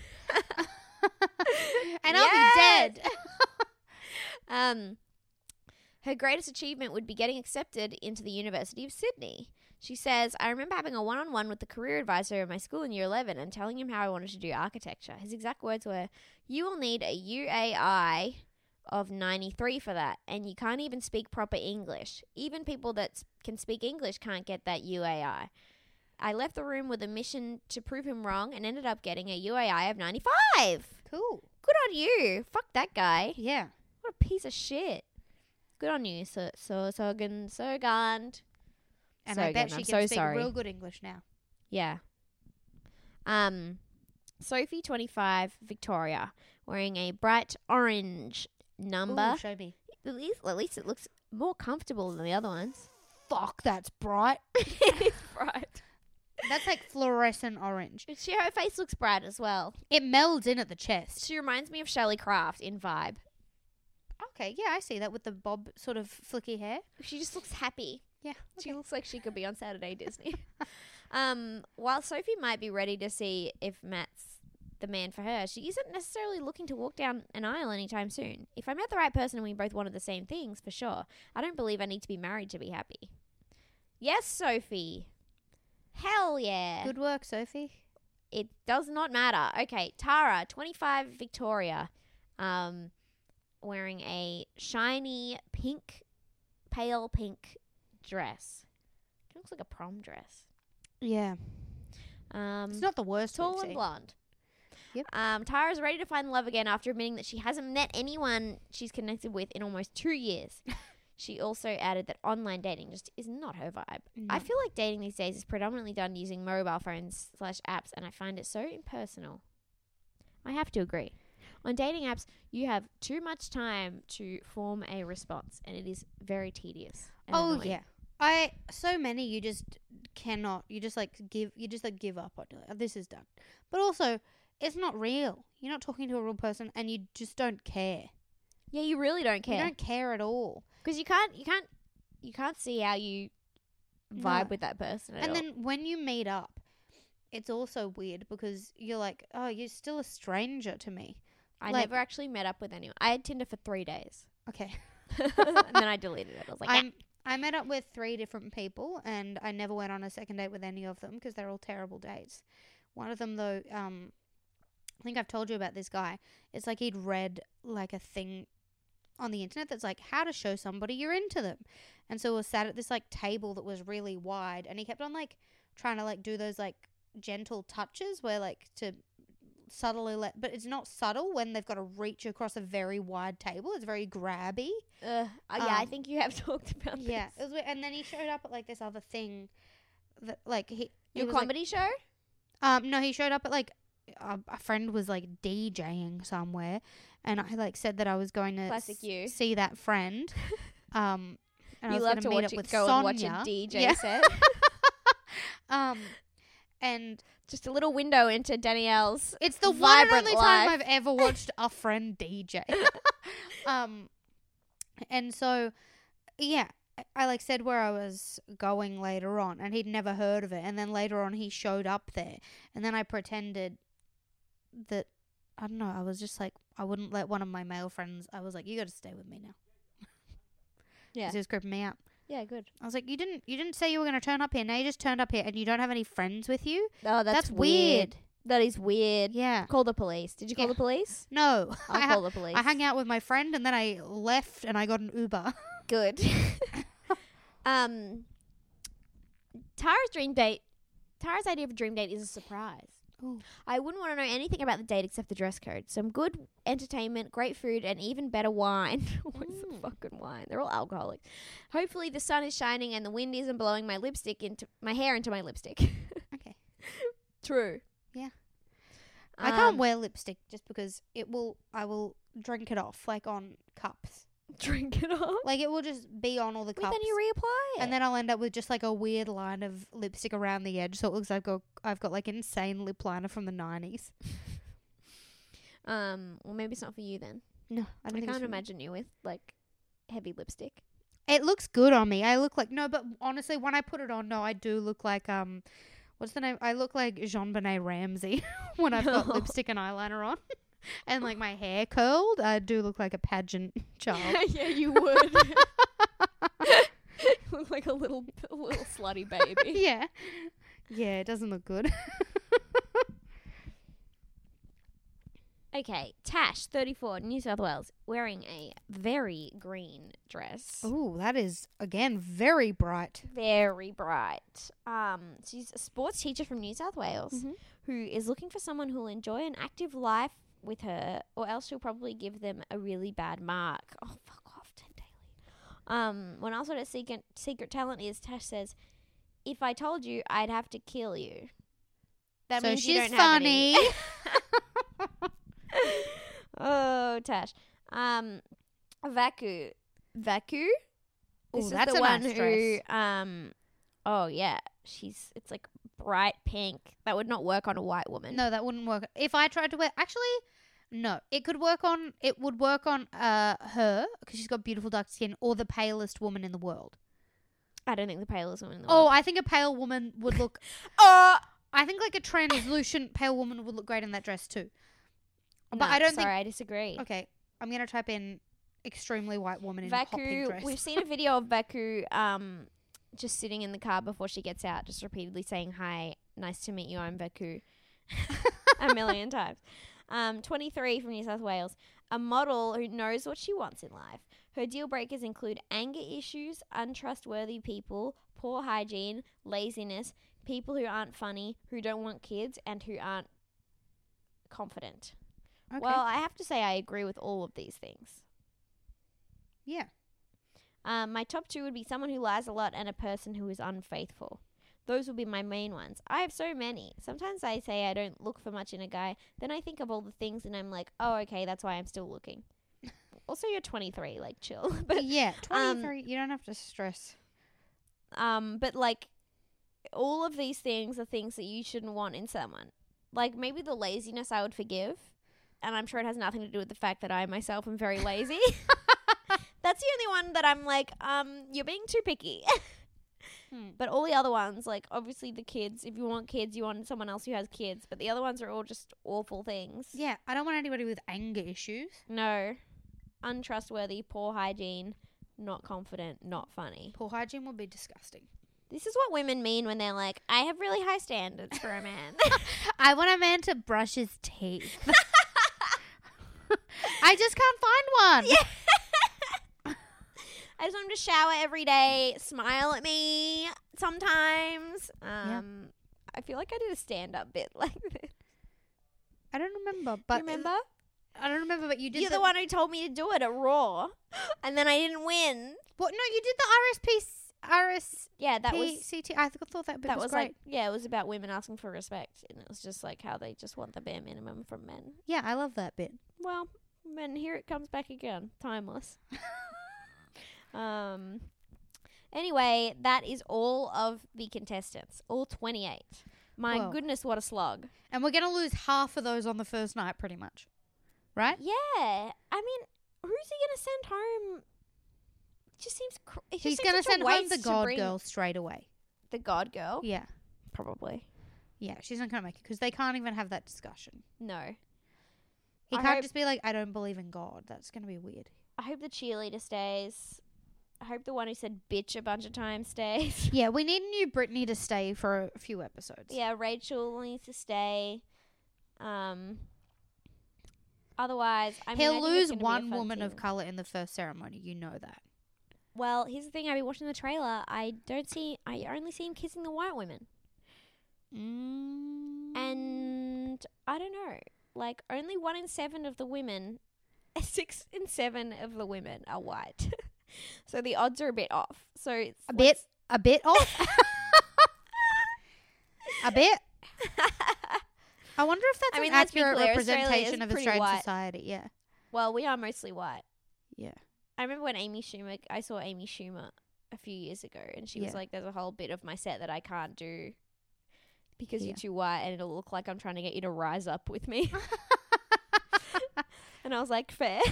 And I'll Yes! be dead. Um, her greatest achievement would be getting accepted into the University of Sydney. She says, I remember having a one-on-one with the career advisor of my school in year eleven and telling him how I wanted to do architecture. His exact words were, you will need a U A I of ninety-three for that, and you can't even speak proper English. Even people that s- can speak English can't get that U A I. I left the room with a mission to prove him wrong and ended up getting a U A I of ninety-five. Cool. Good on you. Fuck that guy. Yeah. What a piece of shit. Good on you, so so Sogan Sogand. And I bet Sogan, she I'm can so speak sorry. real good English now. Yeah. Um, Sophie, twenty-five, Victoria, wearing a bright orange number. Ooh, show me. At least, at least it looks more comfortable than the other ones. Fuck, that's bright. It is bright. That's like fluorescent orange. But she, her face looks bright as well. It melds in at the chest. She reminds me of Shelley Craft in vibe. Okay, yeah, I see that with the bob sort of flicky hair. She just looks happy. Yeah. She looks like she could be on Saturday Disney. um, while Sophie might be ready to see if Matt's the man for her, she isn't necessarily looking to walk down an aisle anytime soon. If I met the right person and we both wanted the same things, for sure, I don't believe I need to be married to be happy. Yes, Sophie. Hell yeah. Good work, Sophie. It does not matter. Okay, Tara, twenty-five, Victoria, um, wearing a shiny pink, pale pink dress. It looks like a prom dress. Yeah. Um, It's not the worst. tall we've and seen. blonde. Yep. Um, Tara's ready to find love again after admitting that she hasn't met anyone she's connected with in almost two years. She also added that online dating just is not her vibe. I No. feel like dating these days is predominantly done using mobile phones slash apps, and I find it so impersonal. I have to agree. On dating apps, you have too much time to form a response, and it is very tedious. and Oh annoying. yeah. I so many you just cannot. You just like give. You just like give up on it. This is done. But also, it's not real. You're not talking to a real person, and you just don't care. Yeah, you really don't You care don't care at all. because you can't, you can't, you can't see how you vibe No. with that person. At And all. then when you meet up, it's also weird because you're like, oh, you're still a stranger to me. I like- never actually met up with anyone. I had Tinder for three days, Okay. and then I deleted it. I was like, I'm. I met up with three different people, and I never went on a second date with any of them because they're all terrible dates. One of them, though, um, I think I've told you about this guy. It's like he'd read like a thing on the internet that's like how to show somebody you're into them, and so we sat at this like table that was really wide, and he kept on like trying to like do those like gentle touches where like to subtly let, but it's not subtle when they've got to reach across a very wide table. It's very grabby. uh, uh, yeah, I um, think you have talked about Yeah, it this. was weird. And then he showed up at like this other thing, that like he he Your was, like- comedy show? um, no, he showed up at like a, a friend was like DJing somewhere, and I like said that I was going to Classic s- you. see that friend. Um, and I You was love gonna to meet watch up it, with go Sonia. and watch a D J Yeah. set. um, and Just a little window into Danielle's. it's the one and Vibrant only time life. I've ever watched a friend D J. um, and so, yeah, I, I like said where I was going later on, and he'd never heard of it. And then later on, he showed up there, and then I pretended that I don't know. I was just like, I wouldn't let one of my male friends. I was like, you got to stay with me now. Yeah. 'Cause he was creeping me out. Yeah, good. I was like, you didn't, you didn't say you were going to turn up here. Now you just turned up here and you don't have any friends with you. Oh, that's, That's weird. That is weird. Yeah. Call the police. Did you call Yeah. the police? No. I'll I, call ha- the police. I hung out with my friend and then I left and I got an Uber. Good. um, Tara's dream date. Tara's idea of a dream date is a surprise. Ooh. I wouldn't want to know anything about the date except the dress code. Some good entertainment, great food, and even better wine. What's the Mm. fucking wine? They're all alcoholic. Hopefully the sun is shining and the wind isn't blowing my lipstick into my hair into my lipstick. Okay. True. Yeah. I can't Um, wear lipstick just because it will, I will drink it off like on cups. drink it off. Like it will just be on all the But cups. then you reapply it. And then I'll end up with just like a weird line of lipstick around the edge. So it looks like I've got, I've got like insane lip liner from the nineties. um, well, maybe it's not for you then. No, I I, don't think it's can't for me. imagine you with like heavy lipstick. It looks good on me. I look like, no, but honestly, when I put it on, no, I do look like, um, what's the name? I look like Jean-Benet Ramsey when I've got lipstick and eyeliner on. And like my hair curled, I do look like a pageant child. Yeah, you would. Look like a little, a little slutty baby. Yeah. Yeah, it doesn't look good. Okay, Tash, thirty-four, New South Wales, wearing a very green dress. Ooh, that is, again, very bright. Very bright. Um, she's a sports teacher from New South Wales Mm-hmm. who is looking for someone who'll enjoy an active life with her, or else she'll probably give them a really bad mark. Oh, fuck off, Ted Daly. Um, when asked what her secret, secret talent is, Tash says, if I told you, I'd have to kill you. That So means you she's don't have funny. any. Oh, Tash. Um, Vaku. Vaku? This Ooh, is that's the a one nice who, dress. um, oh yeah, she's, it's like bright pink. That would not work on a white woman. No, that wouldn't work. If I tried to wear, actually, no, it could work on, it would work on uh her because she's got beautiful dark skin, or the palest woman in the world. I don't think the palest woman in the Oh, world. I think a pale woman would look, Oh! I think like a translucent pale woman would look great in that dress too. But No, I don't sorry, I disagree. think, okay, I'm going to type in extremely white woman in hot pink Vaku, dress. we've seen a video of Vaku um, just sitting in the car before she gets out, just repeatedly saying, hi, nice to meet you, I'm Vaku, a million times. Um, twenty-three from New South Wales, a model who knows what she wants in life. Her deal breakers include anger issues, untrustworthy people, poor hygiene, laziness, people who aren't funny, who don't want kids, and who aren't confident. Okay. Well, I have to say I agree with all of these things. yeah. Um, my top two would be someone who lies a lot and a person who is unfaithful. Those would be my main ones. I have so many. Sometimes I say I don't look for much in a guy. Then I think of all the things and I'm like, oh, okay, that's why I'm still looking. Also, you're twenty-three, like chill. But yeah, um, twenty-three, you don't have to stress. um, but like all of these things are things that you shouldn't want in someone. Like maybe the laziness I would forgive, and I'm sure it has nothing to do with the fact that I myself am very lazy. That's the only one that I'm like, um, you're being too picky. Hmm. But all the other ones, like obviously the kids, if you want kids, you want someone else who has kids. But the other ones are all just awful things. Yeah, I don't want anybody with anger issues. No. Untrustworthy, poor hygiene, not confident, not funny. Poor hygiene would be disgusting. This is what women mean when they're like, I have really high standards for a man. I want a man to brush his teeth. I just can't find one. Yeah. I just want him to shower every day, smile at me sometimes. Um, I feel like I did a stand-up bit like this. I don't remember, Do but you remember? I don't remember, but you did. You're the, one who told me to do it at Raw, and then I didn't win. What? No, you did the R S P. R S Yeah, that was C T. I th- thought that bit that was, was great. like yeah, it was about women asking for respect, and it was just like how they just want the bare minimum from men. Yeah, I love that bit. Well, and here it comes back again, timeless. um. Anyway, that is all of the contestants, all twenty-eight. My Whoa. goodness, what a slog! And we're gonna lose half of those on the first night, pretty much. Right? Yeah, I mean, who's he gonna send home? It just seems. Cr- it just He's seems gonna such a send home waste the to God bring girl straight away. The God girl, Yeah. probably. Yeah, she's not gonna make it because they can't even have that discussion. No. He I can't hope- just be like, I don't believe in God. That's going to be weird. I hope the cheerleader stays. I hope the one who said bitch a bunch of times stays. Yeah, we need new Brittany to stay for a few episodes. Yeah, Rachel needs to stay. Um. Otherwise, I mean, I He'll think it's lose gonna be a one fun woman of team. color in the first ceremony. You know that. Well, here's the thing. I've been watching the trailer. I don't see. I only see him kissing the white women, Mm. and I don't know. Like, only one in seven of the women, six in seven of the women are white. So the odds are a bit off. So it's a bit, a bit off. A bit. I wonder if that's I mean, an let's be accurate clear, Australia representation is of pretty Australian white. society. Yeah. Well, we are mostly white. Yeah. I remember when Amy Schumer, I saw Amy Schumer a few years ago, and she was Yeah. like, "There's a whole bit of my set that I can't do because Yeah. you're too white, and it'll look like I'm trying to get you to rise up with me." And I was like, "Fair."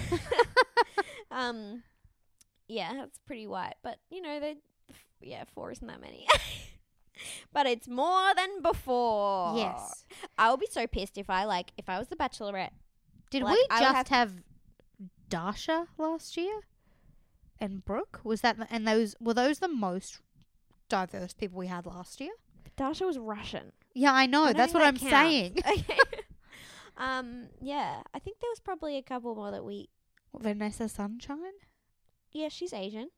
um, yeah, that's pretty white, but you know, they, yeah, four isn't that many. But it's more than before. Yes. I would be so pissed if I like if I was the Bachelorette. Did Like, we I would just have Dasha last year and Brooke? Was that the, and those were those the most diverse people we had last year? Dasha was Russian. Yeah, I know. I don't That's think what I'm that saying. counts. Okay. um, yeah, I think there was probably a couple more that we. Vanessa Sunshine? Yeah, she's Asian.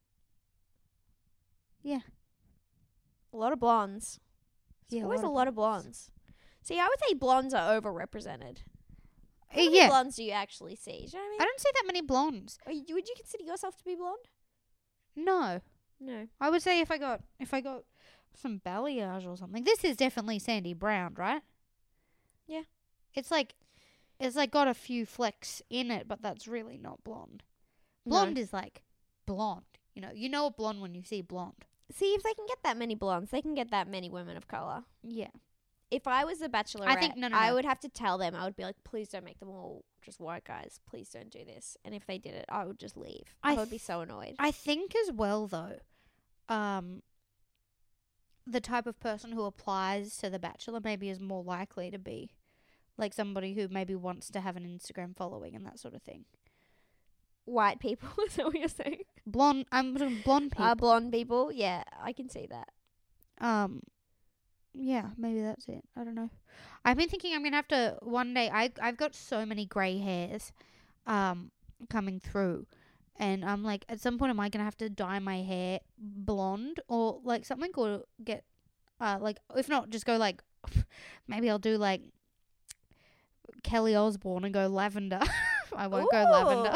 Yeah. A lot of blondes. Yeah, Yeah, a always lot a of lot of blondes. See, I would say blondes are overrepresented. How Uh, many yeah. blondes do you actually see? Do you know what I mean? I don't see that many blondes. Are you- would you consider yourself to be blonde? No. No. I would say if I got if I got some balayage or something. This is definitely Sandy Brown, right? Yeah. It's like it's like got a few flecks in it, but that's really not blonde. No. Blonde is like blonde. You know, you know a blonde when you see blonde. See, if they can get that many blondes, they can get that many women of color. Yeah. If I was the Bachelorette, think- no, no, I no. would have to tell them. I would be like, please don't make them all just white guys. Please don't do this. And if they did it, I would just leave. I, I would be th- so annoyed. I think as well though, um the type of person who applies to the Bachelor maybe is more likely to be like somebody who maybe wants to have an Instagram following and that sort of thing. White people, is that what you're saying? Blonde I'm talking blonde people. Uh, blonde people, yeah, I can see that. Um, yeah, maybe that's it. I don't know. I've been thinking I'm gonna have to one day. I I've got so many grey hairs, um, coming through, and I'm like, at some point, am I gonna have to dye my hair blonde or like something, or get, uh, like if not, just go like, maybe I'll do like Kelly Osbourne and go lavender. I won't go lavender.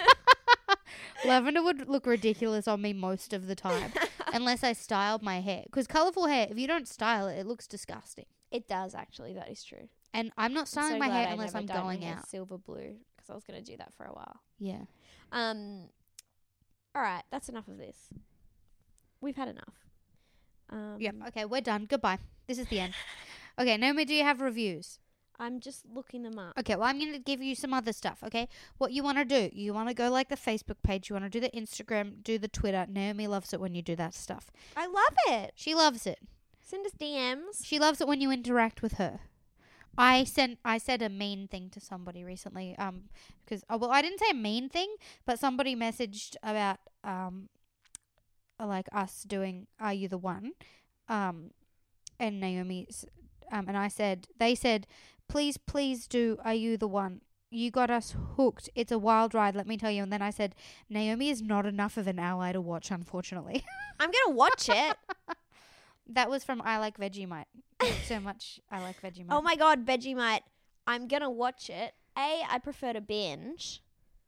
Lavender would look ridiculous on me most of the time. Unless I styled my hair. Because colourful hair, if you don't style it, it looks disgusting. It does, actually. That is true. And I'm not I'm styling so my glad hair I unless never I'm dyed my going hair out. silver blue, because I was going to do that for a while. Yeah. Um. All right, that's enough of this. We've had enough. Um, Yeah. Okay, we're done. Goodbye. This is the end. Okay, Naomi, do you have reviews? I'm just looking them up. Okay, well, I'm going to give you some other stuff, okay? What you want to do, you want to go like the Facebook page, you want to do the Instagram, do the Twitter. Naomi loves it when you do that stuff. I love it. She loves it. Send us D Ms. She loves it when you interact with her. I sent I said a mean thing to somebody recently, um, because oh, well, I didn't say a mean thing, but somebody messaged about um, like us doing "Are You the One," um, and Naomi's, um, and I said they said, please, please do "Are You the One." You got us hooked. It's a wild ride, let me tell you. And then I said, Naomi is not enough of an ally to watch, unfortunately. I'm going to watch it. That was from I Like Vegemite. So much I Like Vegemite. Oh my God, Vegemite. I'm going to watch it. A, I prefer to binge.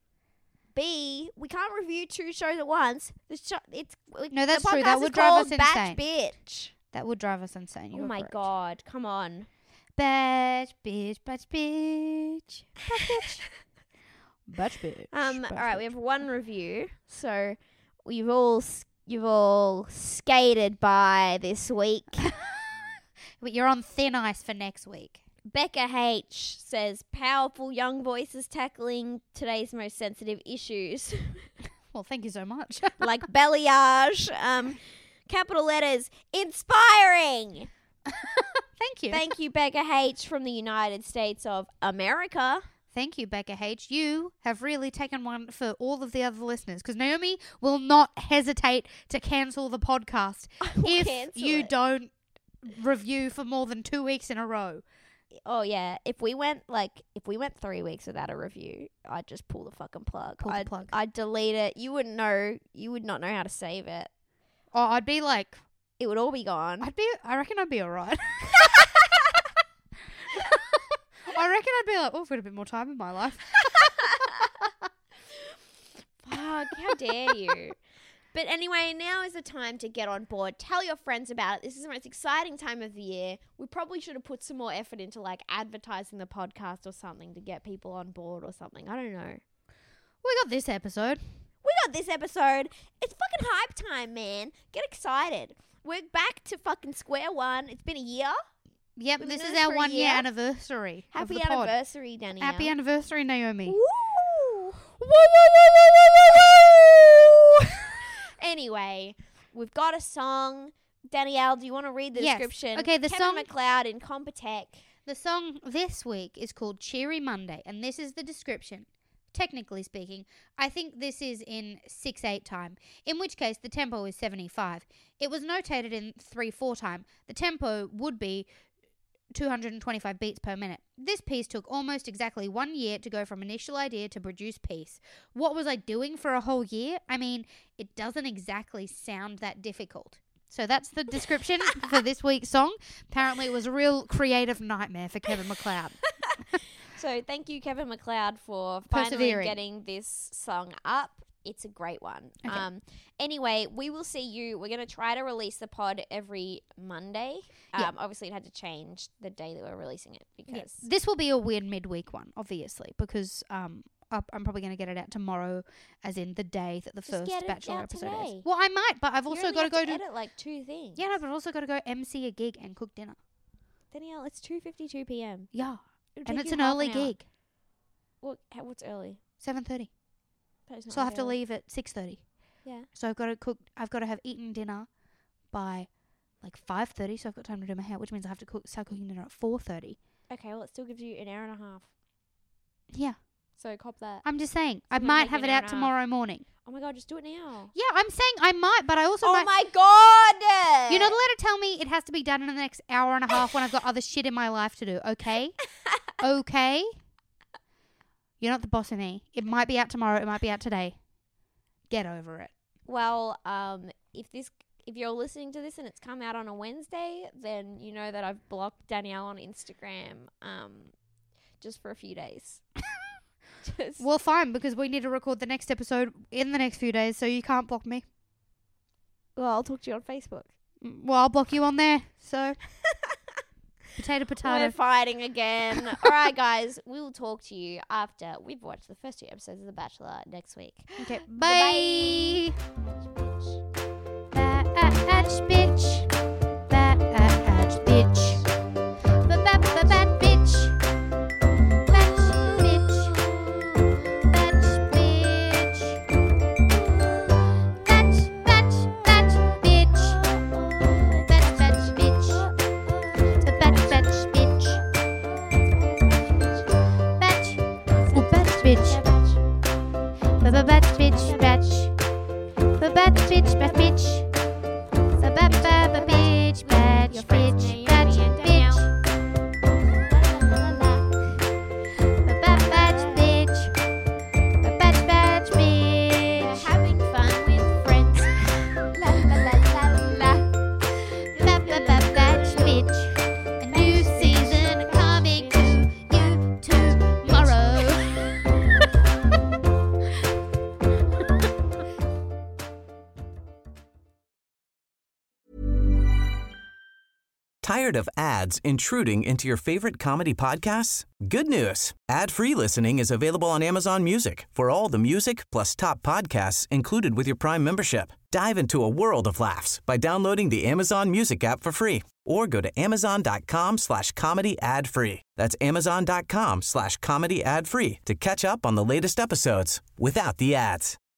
B, we can't review two shows at once. The show, it's No, that's the true. That podcast would is drive called us Batch insane. Bitch. That would drive us insane. You Oh were my correct. God, come on. Batch bitch, batch bitch, batch bitch, batch bitch. Um, batch all right, bitch. we have one review. So you've all s- you've all skated by this week. But you're on thin ice for next week. Becca H says powerful young voices tackling today's most sensitive issues, Well, thank you so much. like balayage. Um, capital letters, inspiring. Thank you. Thank you, Becca H from the United States of America. Thank you, Becca H. You have really taken one for all of the other listeners, because Naomi will not hesitate to cancel the podcast if cancel you it. don't review for more than two weeks in a row. Oh yeah, if we went like if we went three weeks without a review, I'd just pull the fucking plug. Pull the I'd, plug. I'd delete it. You wouldn't know. You would not know how to save it. Oh, I'd be like, It would all be gone. I'd be, I reckon I'd be alright. I reckon I'd be like, oh, I've got a bit more time in my life. Fuck, how dare you? But anyway, now is the time to get on board. Tell your friends about it. This is the most exciting time of the year. We probably should have put some more effort into like advertising the podcast or something to get people on board or something. I don't know. We got this episode. We got this episode. It's fucking hype time, man. Get excited. We're back to fucking square one. It's been a year. Yep, We've this been is doing this our for a one year year. anniversary. of Happy the pod. anniversary, Danielle. Happy anniversary, Naomi. Woo! Woo, woo, woo, woo, woo, woo! Anyway, we've got a song. Danielle, do you want to read the Yes. description? Okay, the Kevin song- MacLeod in Compotech. The song this week is called Cheery Monday, and this is the description. Technically speaking, I think this is in six eight time, in which case the tempo is seventy-five. It was notated in three four time. The tempo would be two hundred twenty-five beats per minute. This piece took almost exactly one year to go from initial idea to produce piece. What was I doing for a whole year? I mean, it doesn't exactly sound that difficult. So that's the description for this week's song. Apparently it was a real creative nightmare for Kevin MacLeod. So thank you, Kevin MacLeod, for finally Persevering. getting this song up. It's a great one. Okay. Um, anyway, we will see you. We're going to try to release the pod every Monday. Um, Yeah. Obviously, it had to change the day that we're releasing it because Yes. This will be a weird midweek one, obviously, because um, up- I'm probably going to get it out tomorrow, as in the day that the Just first get it Bachelor out episode today. is. Well, I might, but I've you also only got to have go to to. edit like two things. Yeah, no, but I've also got to go M C a gig and cook dinner. Danielle, it's two fifty-two p.m. Yeah, It'll and take it's you an half early hour. gig, What? How, what's early? seven thirty. That is not So I have to early. leave at six thirty. Yeah. So I've got to cook. I've got to have eaten dinner by like five thirty. So I've got time to do my hair, which means I have to cook, start cooking dinner at four thirty. Okay, well, it still gives you an hour and a half. Yeah, So cop that. I'm just saying. I gonna might take you have an it hour out and a half. tomorrow morning. Oh my god, just do it now. Yeah, I'm saying I might, but I also Oh might. my god! You're not allowed to tell me it has to be done in the next hour and a half when I've got other shit in my life to do, okay? Okay? You're not the boss of me. It might be out tomorrow, it might be out today. Get over it. Well, um, if this, if you're listening to this and it's come out on a Wednesday, then you know that I've blocked Danielle on Instagram, um, just for a few days. Just, Well, fine, because we need to record the next episode in the next few days, so you can't block me. well, I'll talk to you on Facebook. Mm, Well, I'll block you on there, so. Potato, potato. We're fighting again. All right, guys, we will talk to you after we've watched the first two episodes of The Bachelor next week. Okay, Bye. bye. Batch bitch. Batch bitch. Ba-ba-ba-bat bitch. Batch bitch. Batch bitch. Batch, batch, batch bitch. Batch, batch bitch. The batch, batch bitch. Batch. The batch bitch. Ba-ba-batch bitch. Batch. Ba-batch bitch. Batch bitch. Ba-ba-ba-ba bitch. Batch Your friends bitch. Naomi Batch and bitch. Danielle. Ba-ba-batch bitch. Ba-batch batch We're bitch. having fun with friends. La la la la la. Ba-ba-ba-batch bitch. A new season coming to you tomorrow. Tired of ads intruding into your favorite comedy podcasts? Good news. Ad-free listening is available on Amazon Music for all the music plus top podcasts included with your Prime membership. Dive into a world of laughs by downloading the Amazon Music app for free or go to amazon.com slash comedy ad free. That's amazon.com slash comedy ad free to catch up on the latest episodes without the ads.